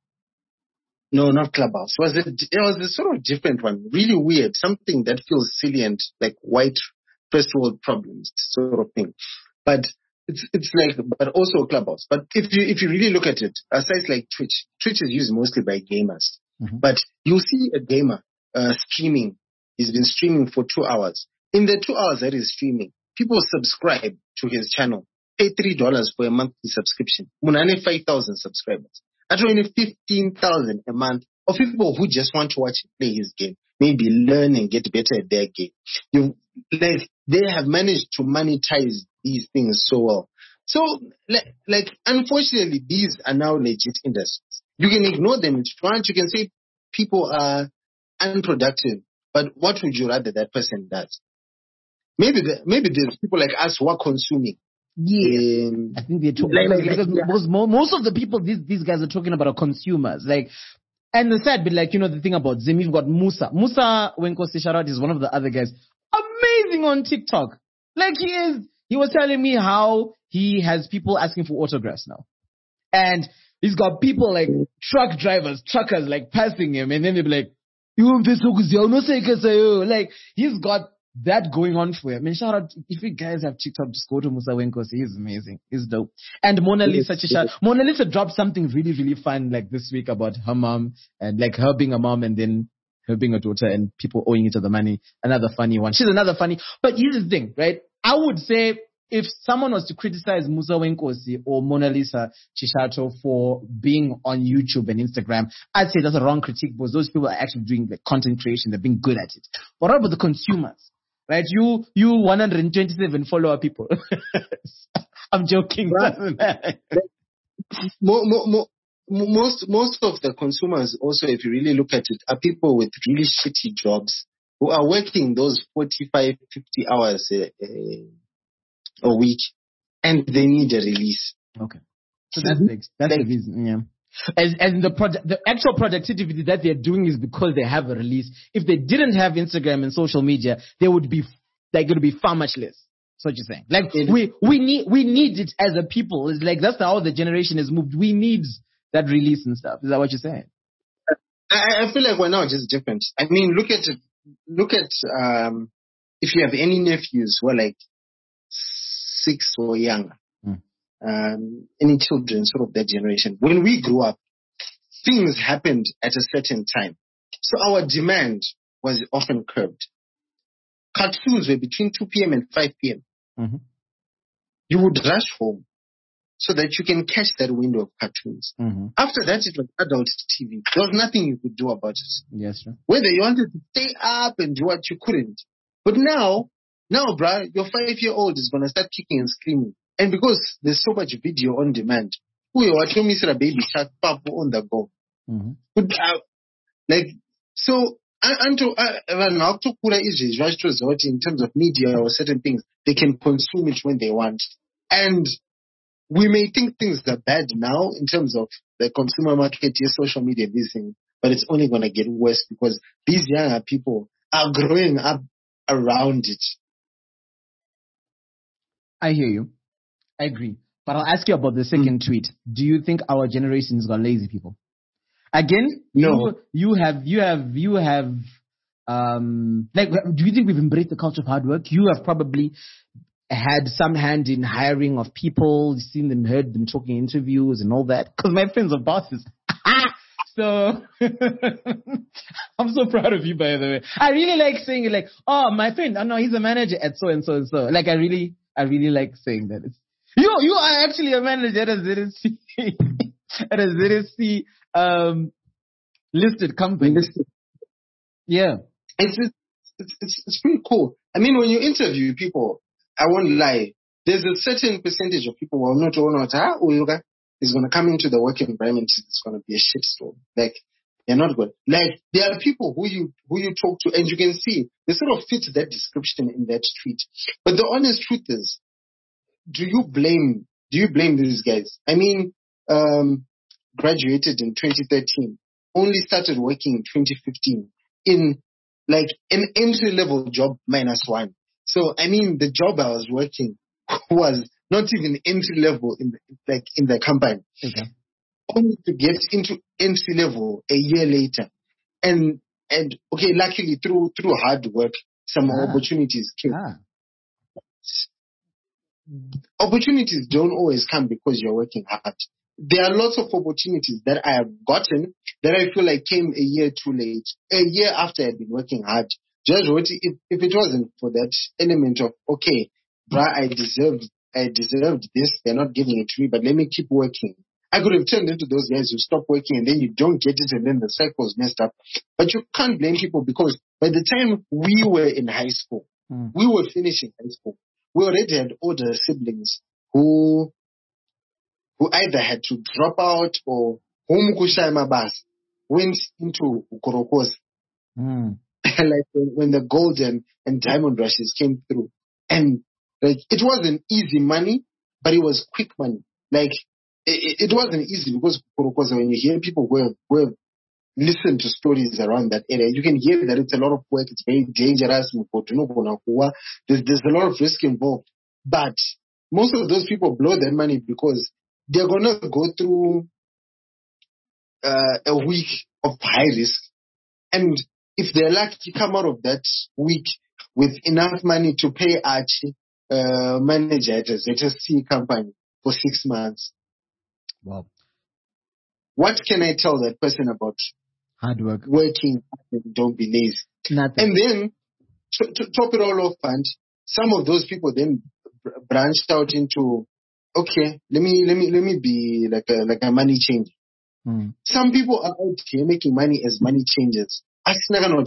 no, not Clubhouse. Was it? It was a sort of different one, really weird, something that feels silly and like white first world problems sort of thing. But it's it's like, but also Clubhouse. But if you if you really look at it, a site like Twitch, Twitch is used mostly by gamers. Mm-hmm. But you'll see a gamer uh, streaming. He's been streaming for two hours. In the two hours that he's streaming, people subscribe to his channel. Pay three dollars for a monthly subscription. Munane five thousand subscribers. That's only fifteen thousand a month of people who just want to watch him play his game, maybe learn and get better at their game. You, like, they have managed to monetize these things so well. So, like, like, unfortunately, these are now legit industries. You can ignore them if you want. You can say people are unproductive, but what would you rather that person does? Maybe the, maybe there's people like us who are consuming. Yeah, Um, I think they're talking like- like- because, yeah. because mo- most of the people these these guys are talking about are consumers. Like, and the sad bit, like, you know, the thing about Zim, you've got Musa. Musa Wenkosi Sharat is one of the other guys. Amazing on TikTok. Like, he is. He was telling me how he has people asking for autographs now, and he's got people like truck drivers, truckers, like passing him, and then they'll be like, "You want this? Like, he's got that going on for him. I mean, shout out, if you guys have TikTok, just go to Musa Wenkosi. He's amazing. He's dope. And Mona Lisa, Chisha, Mona Lisa dropped something really, really fun like this week about her mom and like her being a mom and then her being a daughter and people owing each other money. Another funny one. She's another funny. But here's the thing, right? I would say if someone was to criticize Musa Wenkosi or Mona Lisa Chishato for being on YouTube and Instagram, I'd say that's a wrong critique because those people are actually doing like content creation. They're being good at it. But what about the consumers? Right, you you one hundred twenty-seven follower people. I'm joking. Mo- mo- mo- most most of the consumers also, if you really look at it, are people with really shitty jobs who are working those forty-five, fifty hours a, a, a week, and they need a release. Okay, so that's the, that's like, the reason. Yeah. As, as the project, the actual productivity that they're doing is because they have a release. If they didn't have Instagram and social media, they would be like it would be far much less. That's what you're saying. Like it, we we need we need it as a people. It's like that's how the generation has moved. We need that release and stuff. Is that what you're saying? I, I feel like we're now just different. I mean, look at it. Look at um, if you have any nephews who are like six or younger. Mm. Um, any children sort of that generation. When we grew up, things happened at a certain time. So our demand was often curbed. Cartoons were between two p.m. and five p.m. Mm-hmm. You would rush home so that you can catch that window of cartoons. Mm-hmm. After that, it was adult T V. There was nothing you could do about it. Yes, sir. Whether you wanted to stay up and do what, you couldn't. But now, now, bruh, your five-year-old is going to start kicking and screaming. And because there's so much video on demand, we watch Mister Baby Shark pop on the go. Mm-hmm. But, uh, like, so, until now, in terms of media or certain things, they can consume it when they want. And we may think things are bad now in terms of the consumer market, your social media, these things, but it's only going to get worse because these younger people are growing up around it. I hear you. I agree. But I'll ask you about the second mm. tweet. Do you think our generation has got lazy people? Again, no. you, you have, you have, you have, um, like, do you think we've embraced the culture of hard work? You have probably had some hand in hiring of people, seen them, heard them talking in interviews and all that. Because my friends are bosses. So, I'm so proud of you, by the way. I really like saying it like, oh, my friend, oh no, he's a manager at so and so and so. Like, I really, I really like saying that. It's, you, you are actually a manager at a Z S C, at a Z S C, um, listed company. Listed. Yeah. It's, it's, it's, it's pretty cool. I mean, when you interview people, I won't lie, there's a certain percentage of people who are not all not, ah, Uyuga is going to come into the work environment, it's going to be a shitstorm. Like, They're not good. Like, there are people who you who you talk to, and you can see they sort of fit that description in that tweet. But the honest truth is, do you blame do you blame these guys? I mean, um, graduated in twenty thirteen, only started working in twenty fifteen in like an entry level job minus one. So I mean, the job I was working was not even entry level in the, like in the company. Okay. Only to get into entry level a year later, and and okay, luckily through through hard work, some Ah. opportunities came. Ah. Opportunities don't always come because you're working hard. There are lots of opportunities that I have gotten that I feel like came a year too late, a year after I'd been working hard. Just what if, if it wasn't for that element of, okay, bruh, I deserved, I deserved this. They're not giving it to me, but let me keep working. I could have turned into those guys who stop working and then you don't get it and then the cycle's messed up. But you can't blame people because by the time we were in high school, Mm. we were finishing high school, we already had older siblings who who either had to drop out or whom Mabas went into Ukorokos. Mm. Like when, when the gold and, and diamond rushes came through. And like it wasn't easy money, but it was quick money. Like it, it wasn't easy because Ukorokos, when you hear people who have, who have listened to stories around that area, you can hear that it's a lot of work, it's very dangerous, there's, there's a lot of risk involved. But most of those people blow their money because they're going to go through uh, a week of high risk. And if they're lucky, come out of that week with enough money to pay Archie, uh, manager at a Z S C company for six months. Wow. What can I tell that person about Hard work. working and don't be lazy? Nothing. And then to, to top it all off, and some of those people then br- branched out into, okay, let me let me let me be like a like a money changer. Mm. Some people are out here making money as money changers. Like,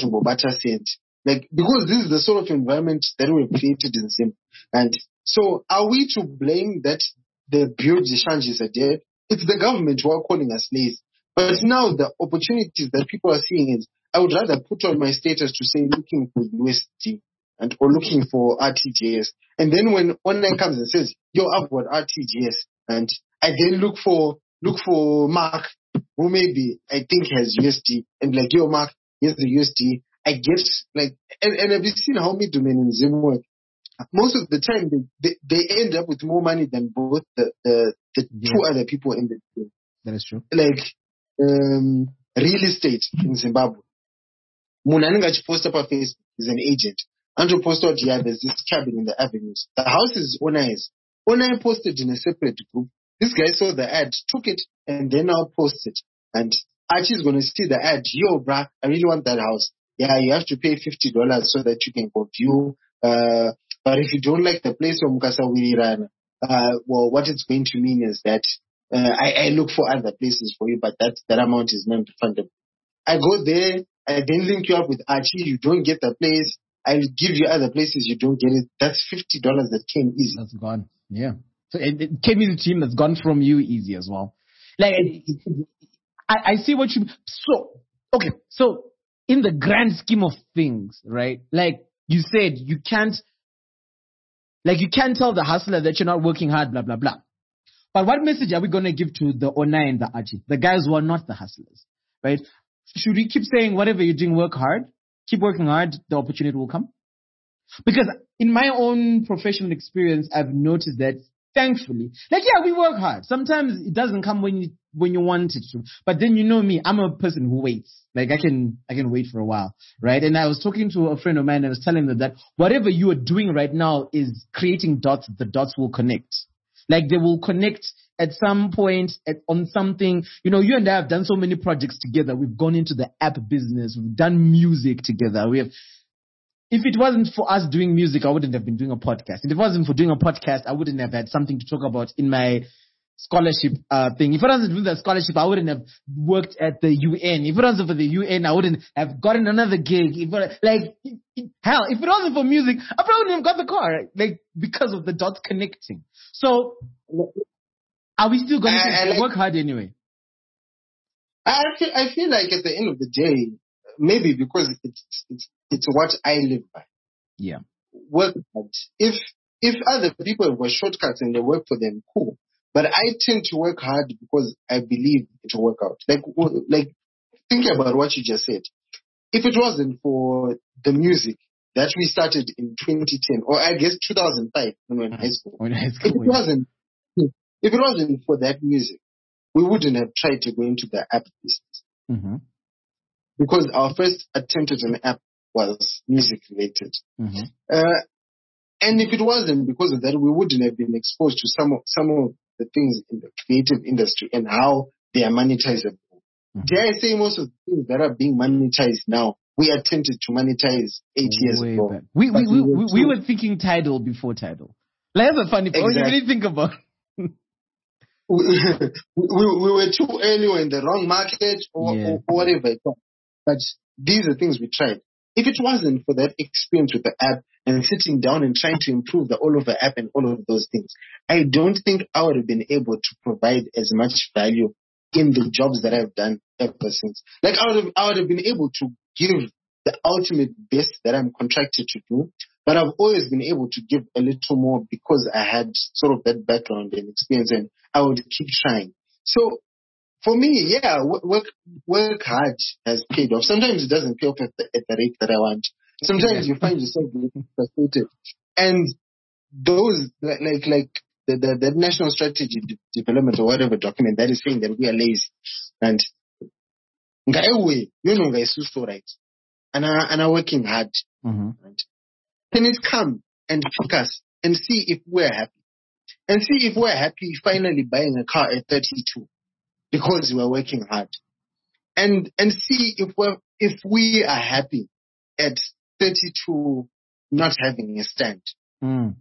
because this is the sort of environment that we created in Zim. And so are we to blame that the bureau de changes are dead? It's the government who are calling us lazy. But now the opportunities that people are seeing is, I would rather put on my status to say looking for U S D and or looking for R T G S. And then when online comes and says, yo, I've got R T G S, and I then look for look for Mark, who maybe I think has U S D, and like, yo, Mark, here's the U S D. I get like, and, and have you seen how middlemen in Zim work? Most of the time, they, they, they end up with more money than both the, the, the Yeah. two other people in the team. That is true. Like, um, real estate in Zimbabwe. Munanga post up on Facebook is an agent. Andrew posted out, yeah, there's this cabin in the avenues. The house is Onai's. Onai posted in a separate group. This guy saw the ad, took it, and then now posted. And Archie's going to see the ad. Yo, bruh, I really want that house. Yeah, you have to pay fifty dollars so that you can go view. Uh, but if you don't like the place of Mukasa Wirirana, uh, well, what it's going to mean is that uh, I, I look for other places for you, but that, that amount is non-refundable. I go there, I then link you up with Archie, you don't get the place, I'll give you other places, you don't get it. That's fifty dollars that came easy. That's gone. Yeah. So it, it came in the team that's gone from you easy as well. Like, I, I see what you, so, okay, so in the grand scheme of things, right? Like you said, you can't, like you can't tell the hustler that you're not working hard, blah, blah, blah. But what message are we going to give to the Onai and the Archie, the guys who are not the hustlers, right? Should we keep saying whatever you're doing, work hard, keep working hard, the opportunity will come? Because in my own professional experience, I've noticed that thankfully, like, yeah, we work hard. Sometimes it doesn't come when you, when you want it to. But then you know me, I'm a person who waits. Like I can, I can wait for a while, right? And I was talking to a friend of mine and I was telling them that whatever you are doing right now is creating dots, the dots will connect. Like they will connect at some point at, on something. You know, you and I have done so many projects together. We've gone into the app business. We've done music together. We have, if it wasn't for us doing music, I wouldn't have been doing a podcast. If it wasn't for doing a podcast, I wouldn't have had something to talk about in my scholarship uh, thing. If it wasn't for the scholarship, I wouldn't have worked at the U N. If it wasn't for the U N, I wouldn't have gotten another gig. If it, like, it, it, hell, if it wasn't for music, I probably wouldn't have got the car, right? Like, because of the dots connecting. So, are we still going to I, I like, work hard anyway? I feel, I feel like at the end of the day, maybe because it's it's it's what I live by. Yeah. Work hard. If if other people have got shortcuts and they work for them, cool. But I tend to work hard because I believe it will work out. Like like think about what you just said. If it wasn't for the music that we started in twenty ten, or I guess two thousand five when we were in high school, When high if school, it wasn't if it wasn't for that music, we wouldn't have tried to go into the app business. Mm-hmm. Because our first attempt at an app was music related. Mm-hmm. Uh, and if it wasn't because of that, we wouldn't have been exposed to some of, some of the things in the creative industry and how they are monetizable. Mm-hmm. Dare I say most of the things that are being monetized now, we attempted to monetize eight years Way ago. Back. We, we, we, we, were we, we were thinking Tidal before Tidal. Like, that's a funny point. Exactly. What do you really think about? we, we, we were too early or in the wrong market or, Yeah. or whatever it was. But these are things we tried. If it wasn't for that experience with the app and sitting down and trying to improve the all over app and all of those things, I don't think I would have been able to provide as much value in the jobs that I've done ever since. Like I would have, I would have been able to give the ultimate best that I'm contracted to do, but I've always been able to give a little more because I had sort of that background and experience, and I would keep trying. So for me, yeah, work work hard has paid off. Sometimes it doesn't pay off at the, at the rate that I want. Sometimes you find yourself frustrated, and those like like, like the, the the national strategy de- development or whatever document that is saying that we are lazy, and way you know guys so right, and I and are working hard. Mm-hmm. Right? Can it come and pick us and see if we're happy, and see if we're happy finally buying a car at thirty-two. Because we're working hard, and and see if we if we are happy at thirty-two not having a stand. Mm.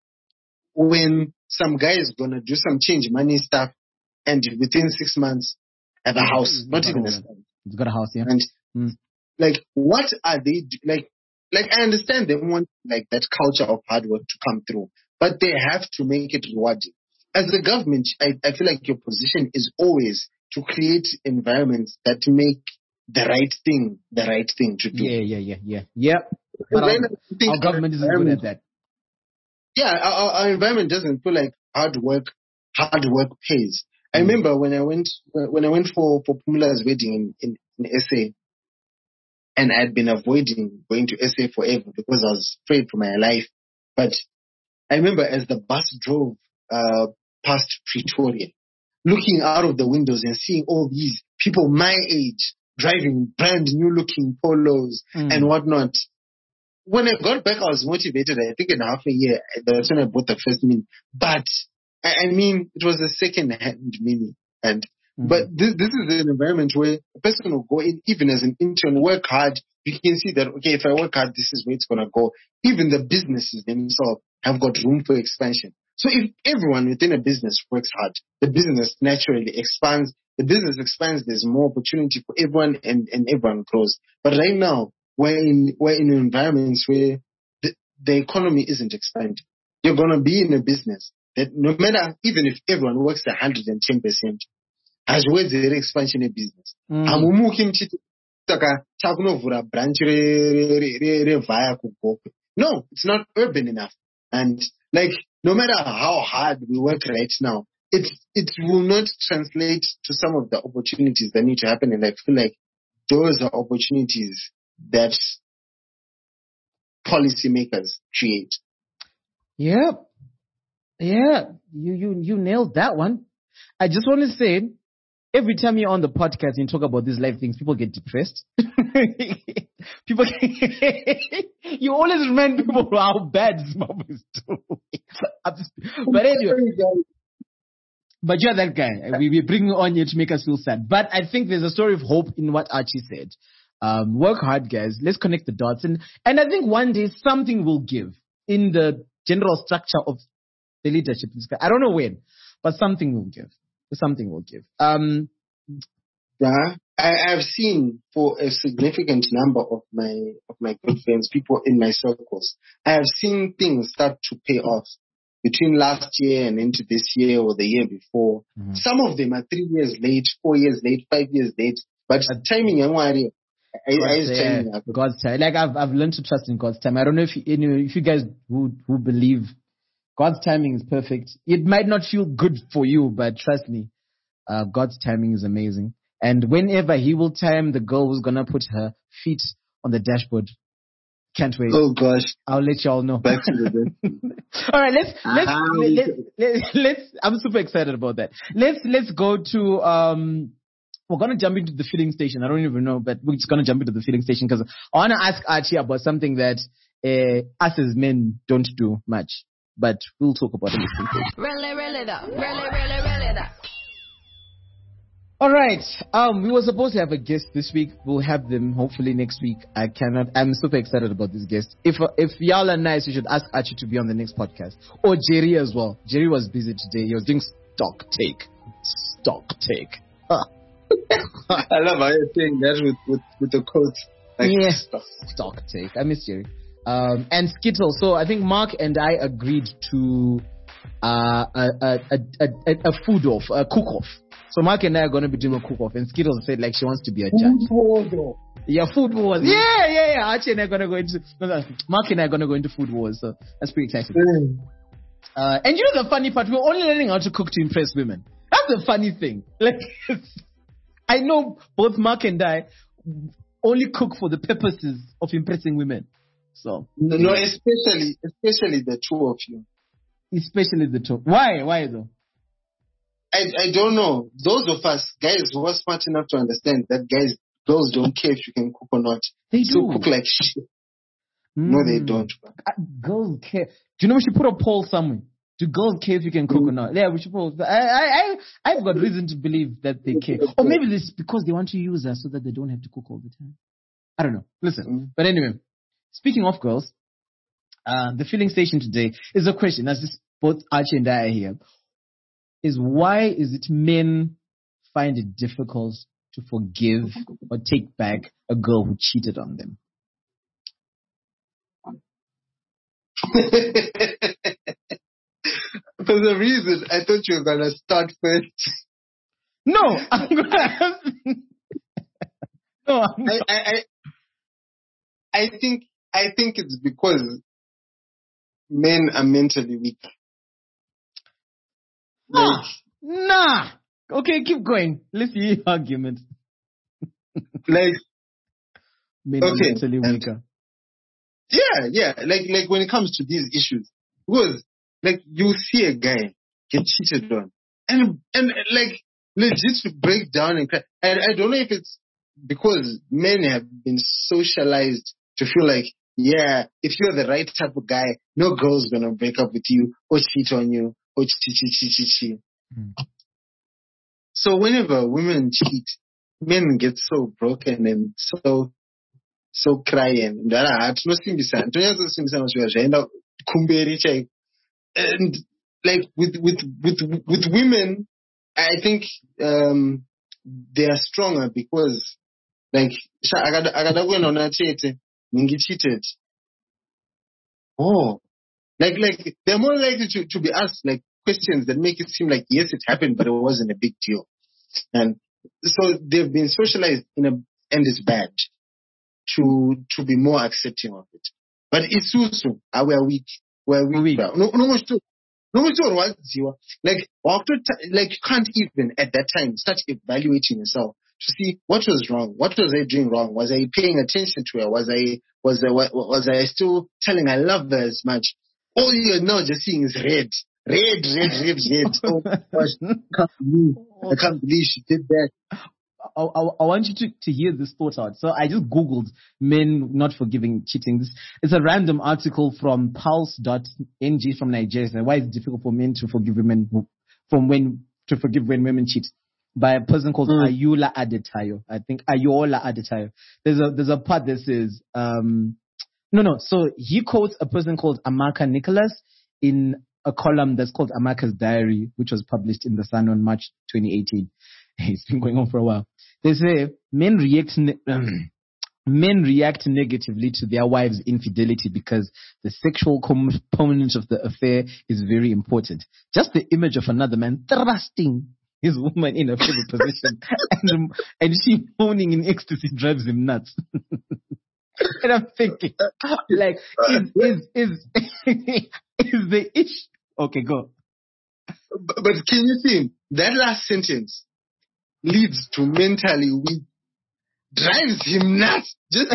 When some guy is gonna do some change money stuff, and within six months have a house, not even a stand. He's got a house, yeah. And mm. like, what are they do- like? Like I understand they want like that culture of hard work to come through, but they have to make it rewarding. As the government, I, I feel like your position is always to create environments that make the right thing the right thing to do. Yeah, yeah, yeah, yeah. Yep. But our, our government isn't good at that. Yeah, our, our environment doesn't feel like hard work. Hard work pays. Mm. I remember when I went when I went for for Pumula's wedding in, in, in S A, and I'd been avoiding going to S A forever because I was afraid for my life. But I remember as the bus drove uh, past Pretoria, looking out of the windows and seeing all these people my age driving brand new looking polos mm. and whatnot. When I got back, I was motivated. I think in half a year, that's when I bought the first Mini. But I mean, it was a second hand Mini. And mm. but this this is an environment where a person will go in, even as an intern, work hard. You can see that, okay, if I work hard, this is where it's going to go. Even the businesses themselves have got room for expansion. So if everyone within a business works hard, the business naturally expands. The business expands. There's more opportunity for everyone, and, and everyone grows. But right now, we're in we're in environments where the, the economy isn't expanding. You're going to be in a business that no matter, even if everyone works one hundred ten percent, has words the expansion of business. Mm. No, it's not urban enough. And like, no matter how hard we work right now, it it will not translate to some of the opportunities that need to happen. And I feel like those are opportunities that policymakers create. Yeah. Yeah. You, you, you nailed that one. I just want to say, every time you're on the podcast and you talk about these life things, people get depressed. people get you always remind people how bad Zimbabwe is doing. But anyway, but you're that guy. We, we bring you on here to make us feel sad. But I think there's a story of hope in what Archie said. Um, work hard, guys. Let's connect the dots. And, and I think one day something will give in the general structure of the leadership. I don't know when, but something will give. Something will give. Um, yeah, I have seen for a significant number of my of my good friends, people in my circles, I have seen things start to pay off. between last year and into this year or the year before. Mm-hmm. Some of them are three years late, four years late, five years late. But uh, timing, I'm worried. God's, uh, God's time. Like I've I've learned to trust in God's time. I don't know if you, you know, if you guys who who believe God's timing is perfect. It might not feel good for you, but trust me, uh, God's timing is amazing. And whenever He will time the girl who's gonna put her feet on the dashboard, can't wait. Oh gosh, I'll let y'all know. Back to the All right, let's let's, let's let's let's. I'm super excited about that. Let's let's go to um. We're going to jump into the filling station. I don't even know, but we're just going to jump into the filling station because I want to ask Archie about something that uh, us as men don't do much, but we'll talk about it. Really, really, though. Really, really, really, though. All right. Um, we were supposed to have a guest this week. We'll have them hopefully next week. I cannot. I'm super excited about this guest. If uh, if y'all are nice, you should ask Archie to be on the next podcast, or Jerry as well. Jerry was busy today. He was doing stock take. Stock take. Huh. I love how you're saying that with, with, with the quote. Like, yeah, stock, stock take. I miss Jerry. Um, and Skittle. So I think Mark and I agreed to uh, a, a, a, a, a food off, a cook off. So Mark and I are going to be doing a cook off. And Skittle said like she wants to be a judge. Food wars. Yeah, food wars. Yeah, yeah, yeah. Archie and I are going to go into, Mark and I are going to go into food wars. So that's pretty exciting. Mm. Uh, and you know the funny part? We're only learning how to cook to impress women. That's the funny thing. Like, I know both Mark and I only cook for the purposes of impressing women. So no, no, especially especially the two of you. Especially the two. Why? Why though? I I don't know. Those of us guys who are smart enough to understand that guys girls don't care if you can cook or not. They so do cook like shit. Mm. No, they don't. Uh, girls care. Do you know we should put a poll somewhere? Do girls care if you can cook mm. or not? Yeah, we should put. I, I, I, I've got reason to believe that they care. Or maybe it's because they want to use us so that they don't have to cook all the time. I don't know. Listen. Mm. But anyway, speaking of girls, uh, the filling station today is a question, as this, both Archie and I are here, is why is it men find it difficult to forgive or take back a girl who cheated on them? For the reason, I thought you were going to start first. No, I'm going to... no, I'm I, I, I, I think I think it's because men are mentally weak. Like, nah. Okay, keep going. Let's hear your argument. Like, men okay, are mentally weaker. Yeah, yeah. Like, like when it comes to these issues, because like you see a guy get cheated on, and and like legit to break down and cry. And I don't know if it's because men have been socialized to feel like, yeah, if you're the right type of guy, no girl's gonna break up with you or cheat on you or cheat, cheat, cheat, cheat, cheat. Mm. So whenever women cheat, men get so broken and so so crying. And like with with with with women, I think um, they are stronger because like I got I got went on that cheated. Oh, like like they're more likely to, to be asked like questions that make it seem like yes it happened but it wasn't a big deal, and so they've been socialized in a and it's bad to to be more accepting of it. But it's also we're weak. We're weak. No, no much to, no much to what like after like you can't even at that time start evaluating yourself to see what was wrong. What was I doing wrong? Was I paying attention to her? Was I was I was I still telling I love her as much? All you're now just seeing is red, red, red, red, red. Oh my gosh! I can't believe I can't believe she did that. I, I, I want you to, to hear this thought out. So I just Googled men not forgiving cheating. This is a random article from pulse dot n g from Nigeria. Why is it difficult for men to forgive women who, from when to forgive when women cheat? By a person called mm. Ayula Adetayo. I think Ayola Adetayo. There's a there's a part that says um no no. So he quotes a person called Amaka Nicholas in a column that's called Amaka's Diary, which was published in The Sun on March twenty eighteen. It's been going on for a while. They say men react ne- men react negatively to their wives' infidelity because the sexual component of the affair is very important. Just the image of another man thrusting his woman in a favorite position and, and she moaning in ecstasy drives him nuts. And I'm thinking, like, is is is is the issue? Okay, go. But, but can you see that last sentence leads to mentally weak, drives him nuts. Just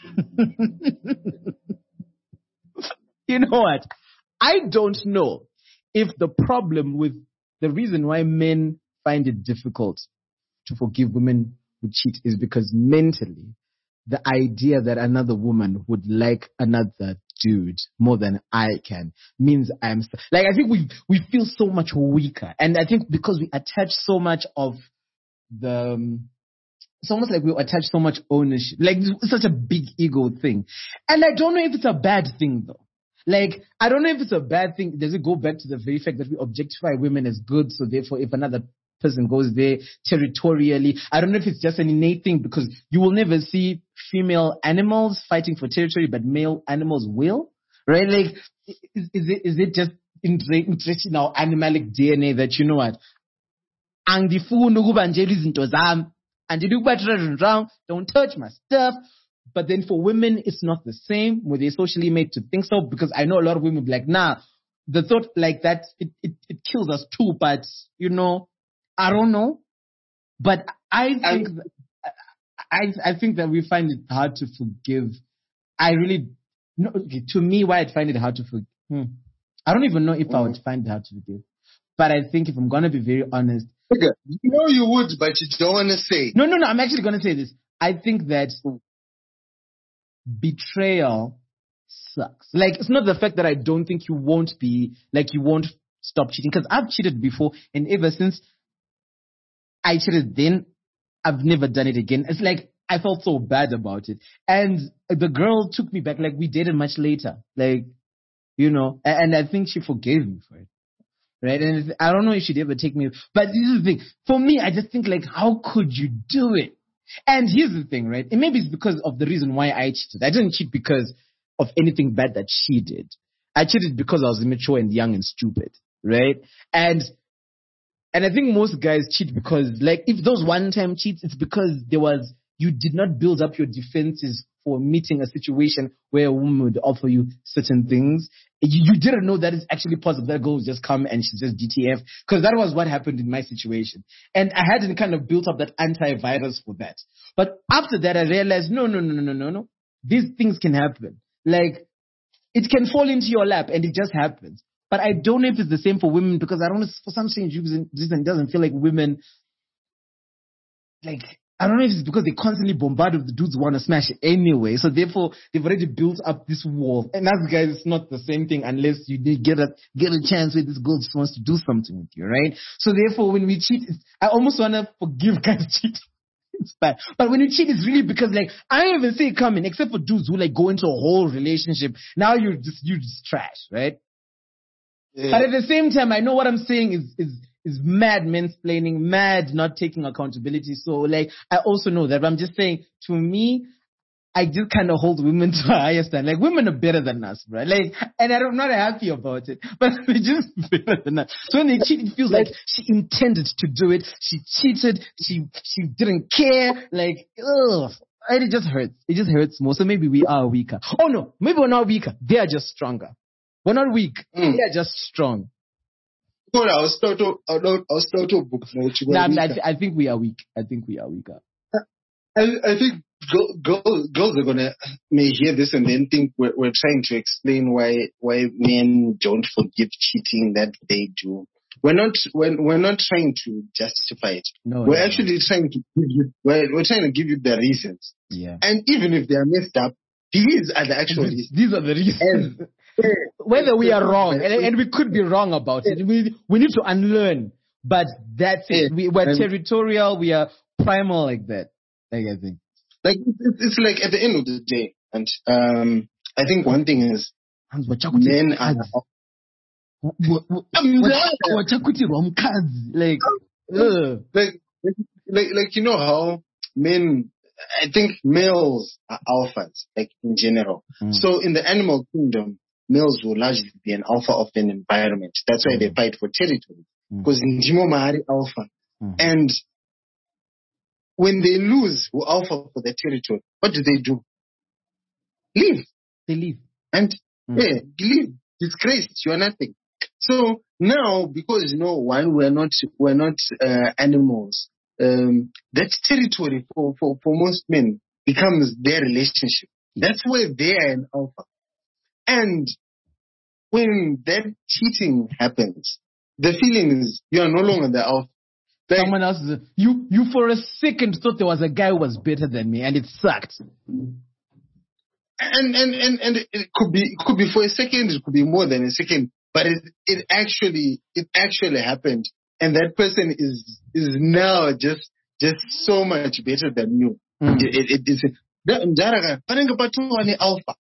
you know what? I don't know if the problem with the reason why men find it difficult to forgive women who cheat is because mentally the idea that another woman would like another dude more than I can means I'm st- like I think we we feel so much weaker, and I think because we attach so much of the um, it's almost like we attach so much ownership, like it's such a big ego thing, and I don't know if it's a bad thing though. Like I don't know if it's a bad thing. Does it go back to the very fact that we objectify women as good, so therefore if another person goes there territorially, I don't know if it's just an innate thing because you will never see female animals fighting for territory, but male animals will, right? Like, is, is it is it just interested in our animalic D N A that, you know what, angifuni ukubanjela izinto zami, andifuni ukubatshela around, don't touch my stuff. But then for women, it's not the same. Were they socially made to think so? Because I know a lot of women be like, nah, the thought like that, it, it, it kills us too, but, you know, I don't know. But I think, I, I, I think that we find it hard to forgive. I really, no, okay, to me, why I find it hard to forgive, hmm, I don't even know if mm. I would find it hard to forgive. But I think if I'm going to be very honest. Okay. You know you would, but you don't want to say. No, no, no, I'm actually going to say this. I think that betrayal sucks. Like, it's not the fact that I don't think you won't be, like, you won't stop cheating. Because I've cheated before, and ever since I cheated then, I've never done it again. It's like, I felt so bad about it. And the girl took me back, like, we dated much later. Like, you know, and I think she forgave me for it. Right? And I don't know if she'd ever take me, but this is the thing. For me, I just think, like, how could you do it? And here's the thing, right? And maybe it's because of the reason why I cheated. I didn't cheat because of anything bad that she did. I cheated because I was immature and young and stupid, right? And and I think most guys cheat because, like, if those one-time cheats, it's because there was, you did not build up your defenses for meeting a situation where a woman would offer you certain things. You, you didn't know that it's actually possible. That girl would just come and she's just D T F. Because that was what happened in my situation. And I hadn't kind of built up that antivirus for that. But after that, I realized, no, no, no, no, no, no, no. These things can happen. Like, it can fall into your lap and it just happens. But I don't know if it's the same for women because I don't know, for some strange reason, it doesn't feel like women, like, I don't know if it's because they constantly bombard with the dudes who want to smash it anyway. So therefore, they've already built up this wall. And as guys, it's not the same thing unless you did get a get a chance where this girl just wants to do something with you, right? So therefore, when we cheat, it's, I almost want to forgive guys cheating. It's bad. But when you cheat, it's really because, like, I don't even see it coming, except for dudes who, like, go into a whole relationship. Now you're just, you're just trash, right? Yeah. But at the same time, I know what I'm saying is, is, is mad mansplaining, mad not taking accountability. So, like, I also know that, but I'm just saying, to me, I just kind of hold women to a higher standard. Like, women are better than us, bro. Like, and I'm not happy about it, but they're just better than us. So when they cheat, it feels like she intended to do it. She cheated. She, she didn't care. Like, ugh. And it just hurts. It just hurts more. So maybe we are weaker. Oh no, maybe we're not weaker. They are just stronger. We're not weak. Mm. They are just strong. No, I was total, I was total book. No, I, mean, I, th- I think we are weak. I think we are weaker. I, I think girls, girls are gonna may hear this and then think we're, we're trying to explain why why men don't forgive cheating that they do. We're not we're, we're not trying to justify it. No, we're no, actually no. trying to give you we're, we're trying to give you the reasons. Yeah. And even if they are messed up, these are the actual reasons. These are the reasons. Whether we are wrong, and, and we could be wrong about it, we we need to unlearn. But that's it. We, we're territorial. We are primal like that. Like I think. Like it's like at the end of the day, and um, I think one thing is men are. Like, like, like, like, you know how men I think males are alphas, like in general. Mm. So in the animal kingdom, males will largely be an alpha of an environment. That's why mm. they fight for territory. Because mm. Njimo Mahari alpha. Mm. And when they lose who alpha for the territory, what do they do? Leave. They leave. And mm. yeah, leave. Disgraced. You are nothing. So now, because you know, one, we're not we're not uh, animals. Um, that territory for, for, for most men becomes their relationship. That's where they are an alpha. And when that cheating happens, the feeling is you are no longer the alpha. Like, someone else is, you, you for a second thought there was a guy who was better than me, and it sucked. And, and, and, and it could be, it could be for a second, it could be more than a second, but it, it actually, it actually happened. And that person is, is now just, just so much better than you. Mm. It, it, it is, alpha.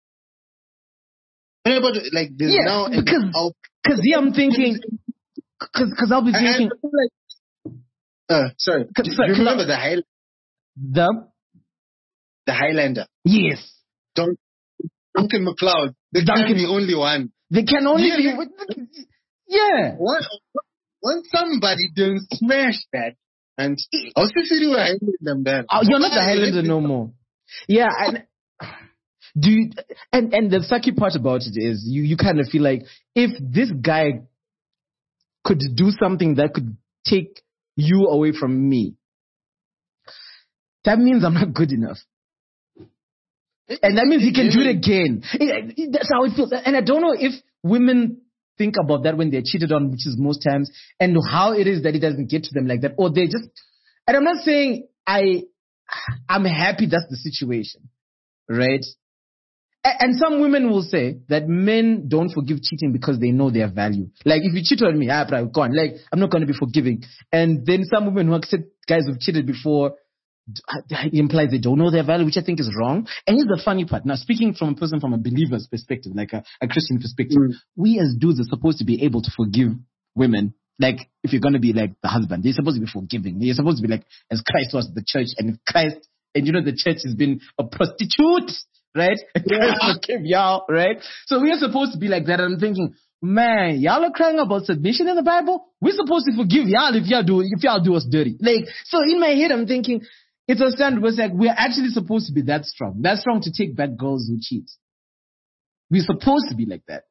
Like, there's yeah, now because, alpha. Cause yeah, I'm thinking, cause, cause I'll be thinking, I, I like, uh, sorry. Do you remember the Highlander? The? The Highlander. Yes. Don't, Duncan MacLeod. There Duncan, can be only one. There can only yeah, be, yeah. What? When somebody didn't smash that, and I'll see you them there. Oh, you're not the Highlander no more. Yeah, and do you, and and the sucky part about it is you you kind of feel like if this guy could do something that could take you away from me, that means I'm not good enough. And that means he can do it again. That's how it feels. And I don't know if women think about that when they're cheated on, which is most times, and how it is that it doesn't get to them like that. Or they just, and I'm not saying I, I'm happy that's the situation, right? And some women will say that men don't forgive cheating because they know their value. Like, if you cheat on me, ah, bro, go on. Like, I'm not going to be forgiving. And then some women who accept guys who've cheated before, it implies they don't know their value, which I think is wrong. And here's the funny part. Now, speaking from a person from a believer's perspective, like a, a Christian perspective, mm. we as dudes are supposed to be able to forgive women. Like, if you're going to be like the husband, you're supposed to be forgiving. You're supposed to be like, as Christ was the church, and if Christ, and you know, the church has been a prostitute, right? Christ forgive y'all, right? So we are supposed to be like that. And I'm thinking, man, y'all are crying about submission in the Bible. We're supposed to forgive y'all if y'all do, if y'all do us dirty. Like, so in my head, I'm thinking, it's a stand where it's like, we're actually supposed to be that strong. That strong to take back girls who cheat. We're supposed to be like that.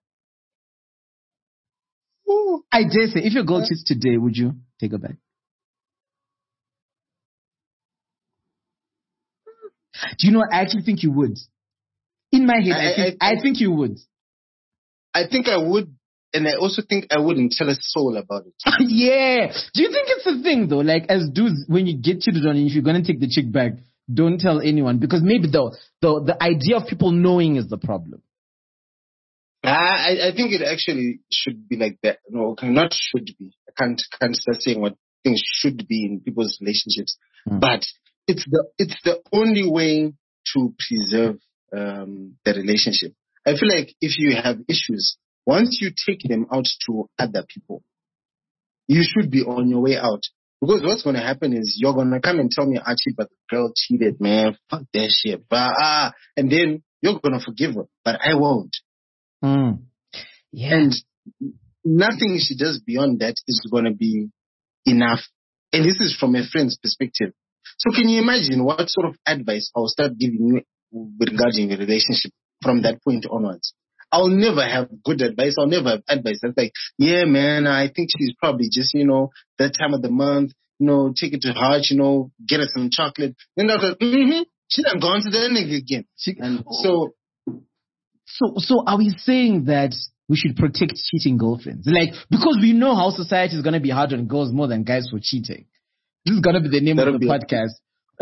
Ooh. I dare say, if your girl cheats today, would you take her back? Do you know, I actually think you would. In my head, I, I, think, I, I, I think you would. I think I would. And I also think I wouldn't tell a soul about it. Yeah. Do you think it's a thing, though? Like, as dudes, when you get cheated on, if you're going to take the chick back, don't tell anyone. Because maybe the, the, the idea of people knowing is the problem. I, I think it actually should be like that. No, not should be. I can't, can't start saying what things should be in people's relationships. Mm. But it's the, it's the only way to preserve um, the relationship. I feel like if you have issues, once you take them out to other people, you should be on your way out. Because what's going to happen is you're going to come and tell me, Archie, but the girl cheated, man. Fuck that shit. Ah, and then you're going to forgive her, but I won't. Mm. Yeah. And nothing she does beyond that is going to be enough. And this is from a friend's perspective. So can you imagine what sort of advice I'll start giving you regarding your relationship from that point onwards? I'll never have good advice. I'll never have advice that's like, yeah, man, I think she's probably just, you know, that time of the month, you know, take it to heart, you know, get her some chocolate. Then I'll go, mm-hmm, she done gone to that nigga again. She, and so, so, so are we saying that we should protect cheating girlfriends? Like, because we know how society is going to be hard on girls more than guys for cheating. This is going to be the name That'll of the podcast.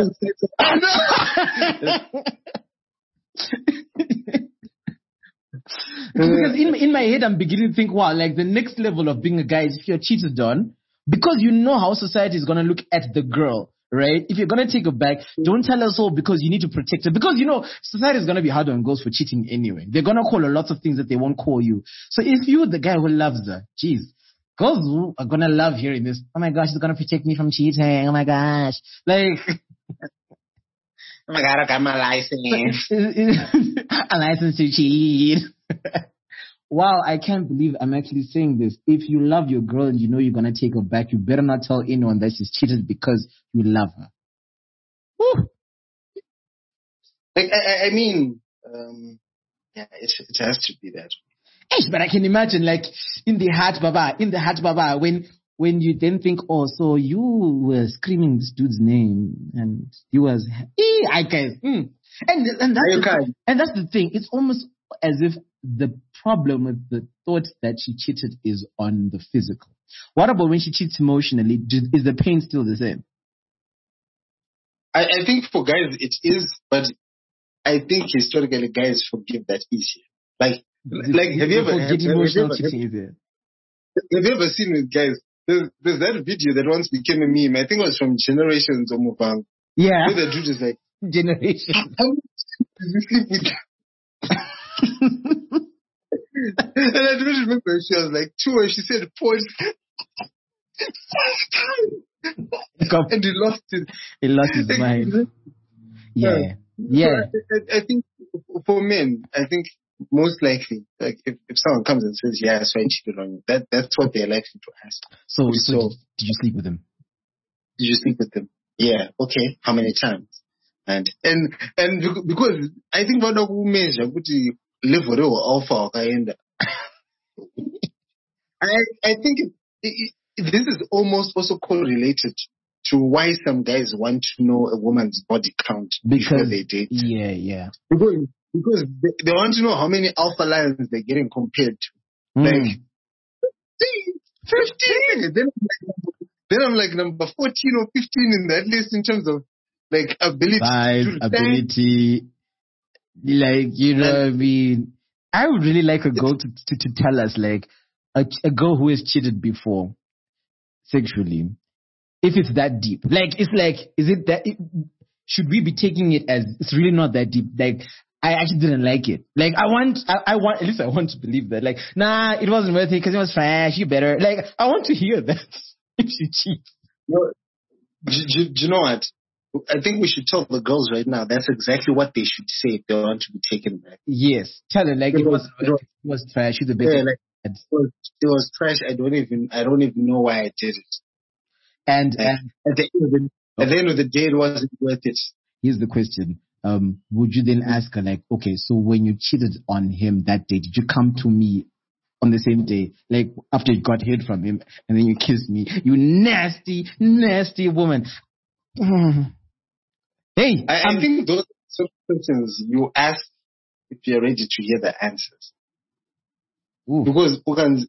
Because in, in my head, I'm beginning to think, wow, like the next level of being a guy is if you're cheated on, because you know how society is going to look at the girl, right? If you're going to take her back, don't tell us all because you need to protect her. Because, you know, society is going to be hard on girls for cheating anyway. They're going to call her lots of things that they won't call you. So if you're the guy who loves her, geez, girls are going to love hearing this. Oh my gosh, she's going to protect me from cheating. Oh my gosh. Like, Oh my God, I got my license. A license to cheat. Wow, I can't believe I'm actually saying this. If you love your girl and you know you're going to take her back, you better not tell anyone that she's cheated because you love her. Woo. Like, I, I mean, um, yeah, it, it has to be that. Hey, but I can imagine, like, in the heart, Baba, in the heart, Baba, when when you then think, oh, so you were screaming this dude's name, and he was, eh, I guess, mm. and and that's the, and that's the thing. It's almost as if the problem with the thought that she cheated is on the physical. What about when she cheats emotionally? Is the pain still the same? I, I think for guys it is, but I think historically guys forgive that easier. Like, like have you ever have, have, you ever, have, have you ever seen with guys? There's, there's that video that once became a meme. I think it was from Generations or Mubang. Yeah. Where the dude is like, Generations. You sleep with and I don't remember. She was like two, and she said, "Pause." And he lost it. He lost his mind. Yeah, yeah. So I, I think for men, I think most likely, like if, if someone comes and says, "Yeah, so I cheated on you," that that's what they're likely to ask. So, so, so did, did you sleep with him? Did you sleep with him? Yeah. Okay. How many times? And and and because I think one of who measure live with alpha kind. I I think it, it, it, this is almost also correlated to why some guys want to know a woman's body count because, before they date. Yeah, yeah. Because because they, they want to know how many alpha lions they're getting compared to. Mm. Like fifteen. Then I'm, like, then I'm like number fourteen or fifteen in that list in terms of like ability. Size, to ability. Like, you know what I mean? I would really like a girl to, to, to tell us, like, a, a girl who has cheated before sexually, if it's that deep. Like, it's like, is it that, it, should we be taking it as, it's really not that deep? Like, I actually didn't like it. Like, I want, I, I want, at least I want to believe that. Like, nah, it wasn't worth it because it was trash, you better. Like, I want to hear that if she cheats. No, do, do, do you know what? I think we should tell the girls right now. That's exactly what they should say if they want to be taken back. Yes, tell them like it, it was, it was, it was trash. You're the best. Yeah, like, it, was, it was trash. I don't even I don't even know why I did it. And, like, and at, the end of the, okay. at the end of the day, it wasn't worth it. Here's the question: um, would you then ask her like, okay, so when you cheated on him that day, did you come to me on the same day, like after you got hit from him, and then you kissed me? You nasty, nasty woman. Mm. Hey, I, I think those sort of questions you ask if you're ready to hear the answers. Ooh. Because,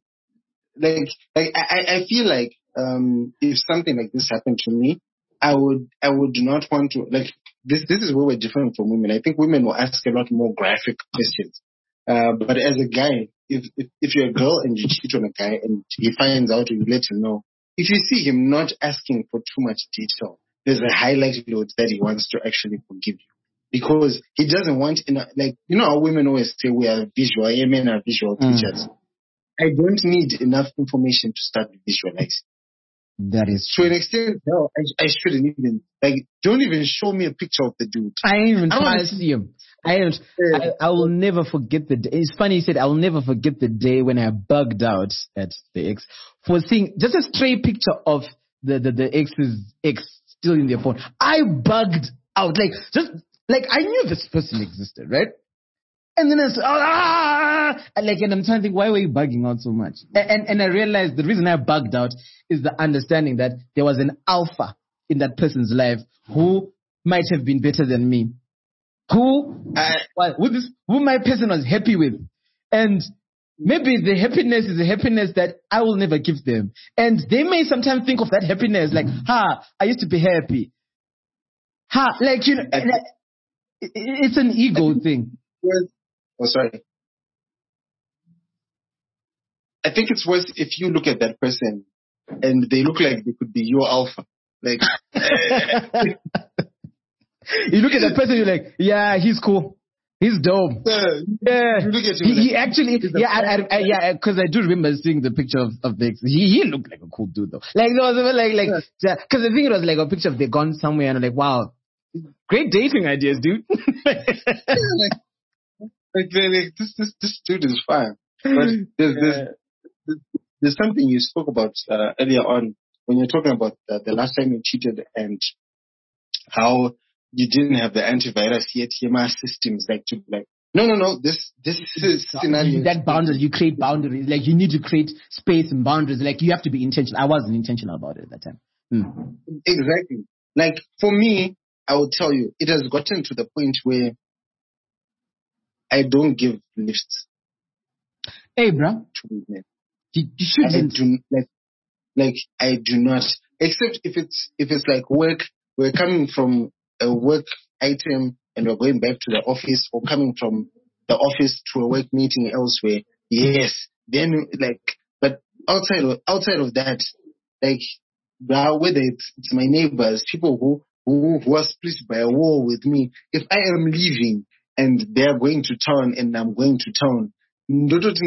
like, like I, I feel like um, if something like this happened to me, I would, I would not want to, like, this. This is where we're different from women. I think women will ask a lot more graphic questions. Uh, but as a guy, if, if if you're a girl and you cheat on a guy and he finds out, you let him know. If you see him not asking for too much detail, there's a high likelihood that he wants to actually forgive you. Because he doesn't want, like, you know how women always say we are visual, men are visual creatures. Mm. I don't need enough information to start visualizing. That is true. To an extent, no, I, I shouldn't even, like, don't even show me a picture of the dude. I ain't even trying to see him. I, am, I, I will never forget the day. It's funny you said I will never forget the day when I bugged out at the ex for seeing just a stray picture of the, the, the ex's ex still in their phone. I bugged out. Like, just, like, I knew this person existed, right? And then I said, ah, and like, and I'm trying to think, why were you bugging out so much? And, and, and I realized the reason I bugged out is the understanding that there was an alpha in that person's life who might have been better than me. Who, uh, well, who, this, who my person was happy with. And maybe the happiness is a happiness that I will never give them. And they may sometimes think of that happiness like, ha, I used to be happy. Ha, like, you know, like, it's an ego thing. Oh, sorry. I think it's worse if you look at that person and they look like they could be your alpha. Like, you look at that person, you're like, yeah, he's cool. He's dope. Uh, yeah, you look at he, like, he actually, yeah, I, I, I, yeah, because I do remember seeing the picture of, of the ex. He, he looked like a cool dude though. Like, there was like, like, because yeah. I think it was like a picture of they gone somewhere and I'm like, wow, Great dating ideas, dude. like, like, like this, this, this dude is fine. But there's, there's, there's, there's something you spoke about uh, earlier on when you're talking about uh, the last time you cheated and how you didn't have the antivirus yet, T M R systems like to like. No, no, no. This, this is scenario. That boundary, you create boundaries. Like you need to create space and boundaries. Like you have to be intentional. I wasn't intentional about it at that time. Hmm. Exactly. Like for me, I will tell you, it has gotten to the point where I don't give lifts. Hey, bro. To women. You, you shouldn't. I do, like, like I do not, except if it's if it's like work. We're coming from a work item and we're going back to the office, or coming from the office to a work meeting elsewhere. Yes, then like, but outside of outside of that, like, whether it's, it's my neighbors, people who who who are split by a wall with me. If I am leaving and they're going to town and I'm going to town, opposite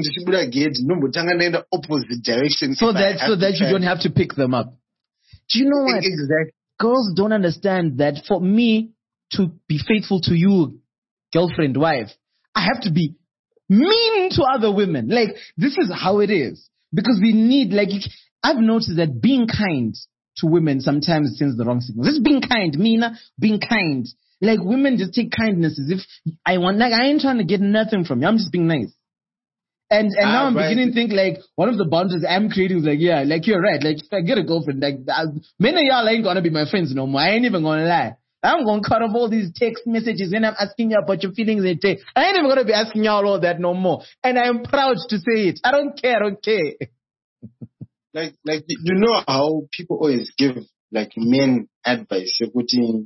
direction. So that so that you don't have to pick them up. Do you know what? Exactly. Girls don't understand that for me to be faithful to you, girlfriend, wife, I have to be mean to other women. Like, this is how it is. Because we need, like, I've noticed that being kind to women sometimes sends the wrong signal. Just being kind, Mina, being kind. Like, women just take kindness as if I want, like, I ain't trying to get nothing from you. I'm just being nice. And and ah, now I'm right. beginning to think like one of the boundaries I'm creating is like, yeah, like you're right. Like if I get a girlfriend, like I, many of y'all ain't gonna be my friends no more. I ain't even gonna lie. I'm gonna cut off all these text messages and I'm asking you about your feelings and day. I ain't even gonna be asking y'all all that no more. And I'm proud to say it. I don't care, I don't care. Like like you know how people always give like men advice. You're putting,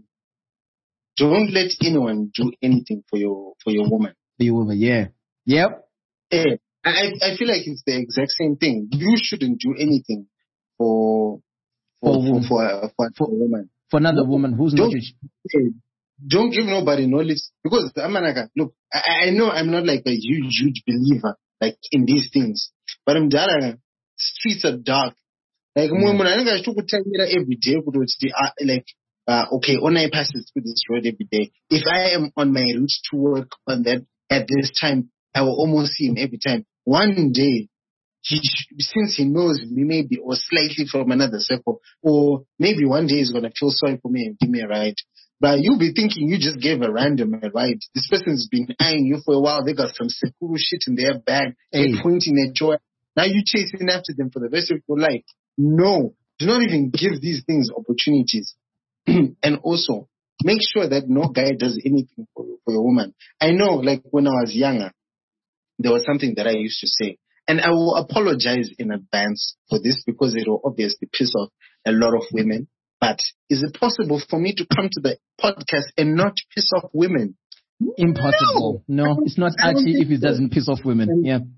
don't let anyone do anything for your for your woman. For your woman, yeah. Yep. Yeah. I, I feel like it's the exact same thing. You shouldn't do anything for for for for, for, for, for a woman. For another woman who's don't, not your... Don't give nobody knowledge, because I'm like, look, I, I know I'm not like a huge huge believer like in these things, but I'm like, streets are dark. Like mm. when I think I should tell me that every day, like uh, okay, when I pass through this road every day, if I am on my route to work on that at this time, I will almost see him every time. One day, he, since he knows me maybe, or slightly from another circle, or maybe one day he's going to feel sorry for me and give me a ride. But you'll be thinking you just gave a random a ride. This person's been eyeing you for a while. They got some sekuru shit in their bag. They're hey. pointing at joy. Now you're chasing after them for the rest of your life. No, do not even give these things opportunities. And also, make sure that no guy does anything for, for your woman. I know, like when I was younger, there was something that I used to say, and I will apologize in advance for this because it will obviously piss off a lot of women. But is it possible for me to come to the podcast and not piss off women? Impossible. No, no it's not actually if it doesn't piss off women. And, yeah.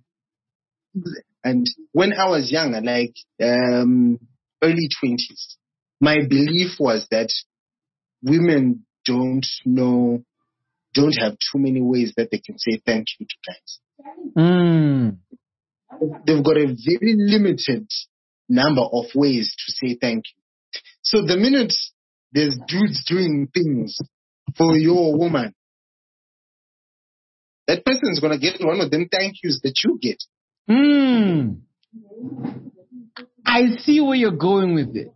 And when I was younger, like um, early twenties, my belief was that women don't know, don't have too many ways that they can say thank you to guys. Mm. They've got a very limited number of ways to say thank you. So the minute there's dudes doing things for your woman, that person's going to get one of them thank yous that you get. Mm. I see where you're going with it.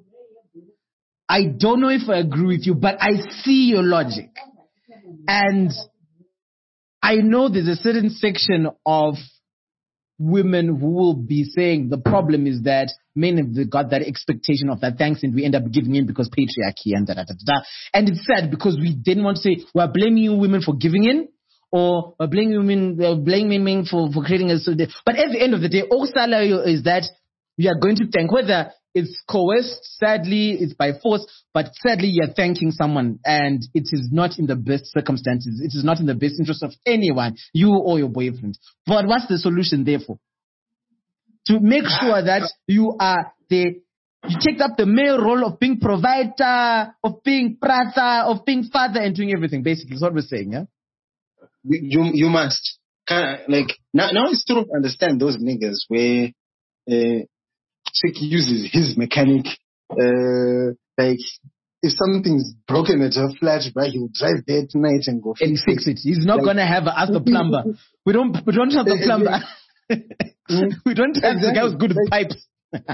I don't know if I agree with you, but I see your logic. And I know there's a certain section of women who will be saying the problem is that men have got that expectation of that thanks and we end up giving in because patriarchy and da da da da. And it's sad because we didn't want to say we're blaming you women for giving in or we're blaming women, we're blaming men for, for creating a... But at the end of the day, all scenario is that we are going to thank, whether it's coerced, sadly, it's by force, but sadly you're thanking someone and it is not in the best circumstances. It is not in the best interest of anyone, you or your boyfriend. But what's the solution therefore? To make sure that you are the, you take up the male role of being provider, of being brother, of being father and doing everything, basically. That's what we're saying, yeah? You, you must. Kind of, like, now, now I still don't understand those niggas where, uh, Chick uses his mechanic, uh, like, if something's broken at her flat, right, he'll drive there tonight and go and fix, fix it. He's not like, gonna have ask the plumber. We don't we don't have the plumber. We don't have the guy who's good with pipes.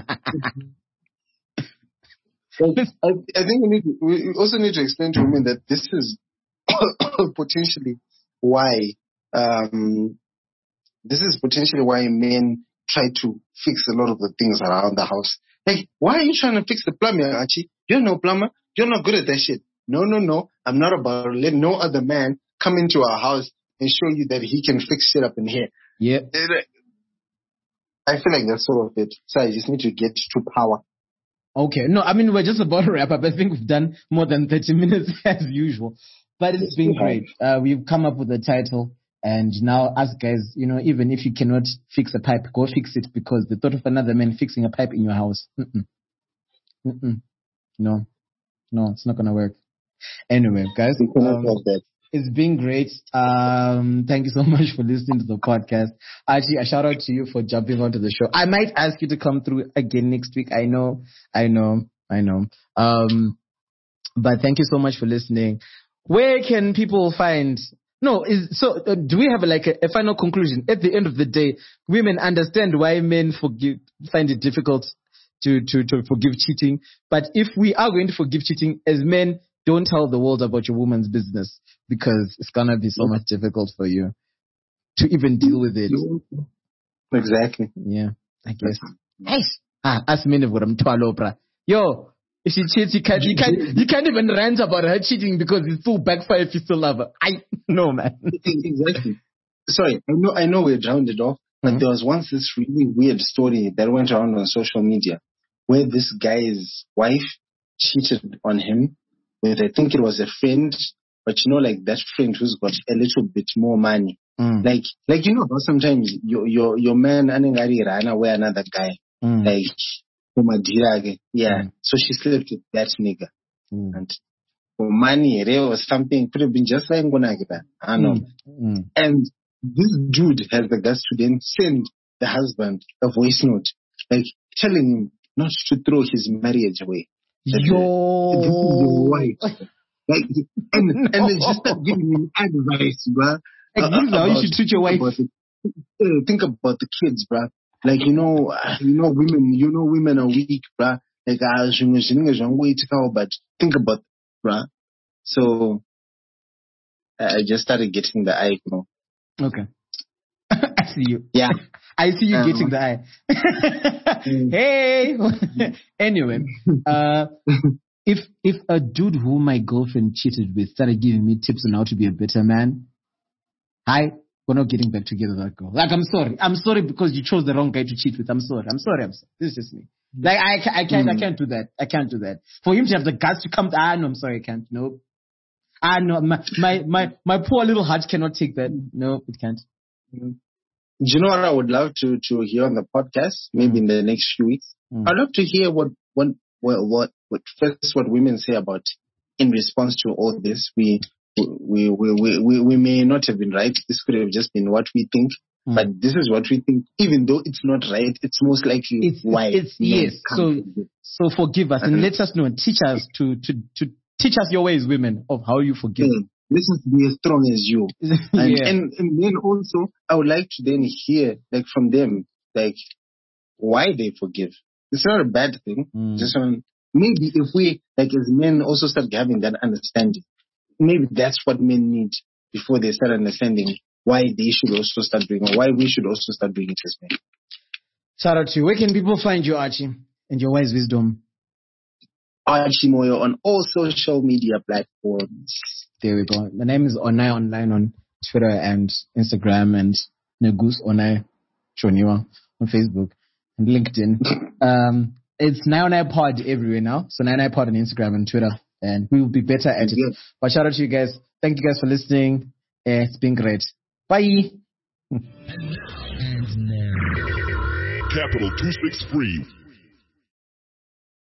I, I think we need to, we also need to explain to women that this is potentially why um this is potentially why men try to fix a lot of the things around the house. Like, why are you trying to fix the plumbing, Archie? You're no plumber. You're not good at that shit. No, no, no. I'm not about to let no other man come into our house and show you that he can fix shit up in here. Yeah. I feel like that's sort of it. So I just need to get to power. Okay. No, I mean, we're just about to wrap up. I think we've done more than thirty minutes as usual. But it's been great. Uh, we've come up with a title. And now, us guys, you know, even if you cannot fix a pipe, go fix it, because the thought of another man fixing a pipe in your house, mm-mm. Mm-mm. no, no, it's not going to work. Anyway, guys, um, it's been great. Um, thank you so much for listening to the podcast. Actually, a shout out to you for jumping onto the show. I might ask you to come through again next week. I know, I know, I know. Um, but thank you so much for listening. Where can people find... No, is so. Uh, do we have a, like a, a final conclusion? At the end of the day, women understand why men forgive, find it difficult to, to, to forgive cheating. But if we are going to forgive cheating, as men, don't tell the world about your woman's business, because it's gonna be so much difficult for you to even deal with it. Exactly. Yeah, I guess. Nice. Ah, as men have got them twelve, bruh. Yo. If she cheats, you can't, you can't, you can't even rant about her cheating because it's still backfire if you still love her. I know, man. Exactly. Sorry, I know, I know we're rounded off, but mm-hmm. there was once this really weird story that went around on social media where this guy's wife cheated on him with, I think it was a friend, but you know, like that friend who's got a little bit more money. Mm. Like, like, you know, sometimes your, your, your man, anengari ran away another guy. Mm. Like, yeah, mm. So she slept with that nigga. Mm. And for money, there was something, could have been just like Ngonagida. I know. Mm. Mm. And this dude has the guts to then send the husband a voice note, like telling him not to throw his marriage away. Like, Yo! This is your wife. Like, and, no. and then just start giving him advice, bruh. Like, this is how you should treat your wife. The, think about the kids, bruh. Like, you know, you know, women, you know, women are weak, bruh. Like, but think about, bruh. So, I just started getting the eye, you know. Okay. I see you. Yeah. I see you um, getting the eye. Hey! Anyway, uh, if, if a dude who my girlfriend cheated with started giving me tips on how to be a better man, I, we're not getting back together with that girl. Like, I'm sorry. I'm sorry because you chose the wrong guy to cheat with. I'm sorry. I'm sorry. I'm sorry. This is just me. Like, I, I can't, mm. I can't do that. I can't do that. For him to have the guts to come to, ah, no, I'm sorry. I can't. Nope. Ah, no, my, my, my, my poor little heart cannot take that. No, it can't. Mm. Do you know what I would love to, to hear on the podcast? Maybe mm. in the next few weeks. Mm. I'd love to hear what, what, well, what, what, first what women say about in response to all this. We, we, we, we, we, we may not have been right. This could have just been what we think. Mm. But this is what we think. Even though it's not right, it's most likely it's, why. It's, yes. So, so forgive us and let us know and teach us to, to, to teach us your ways, women, of how you forgive. Yeah. Listen to be as strong as you. And, yeah. and and then also, I would like to then hear, like, from them, like, why they forgive. It's not a bad thing. Mm. Just um, maybe if we, like, as men, also start having that understanding, maybe that's what men need before they start understanding why they should also start doing it, why we should also start doing it as men. Shout out to you. Where can people find you, Archie, and your wise wisdom? Archie Moyo on all social media platforms. There we go. The name is Onai Online on Twitter and Instagram, and Negus Onai Choniwa on Facebook and LinkedIn. um, it's nine oh nine Pod everywhere now. So nine oh nine Pod on Instagram and Twitter, and we will be better at it. Yes. But shout out to you guys. Thank you guys for listening. Uh, it's been great. Bye. And now. Capital two six three.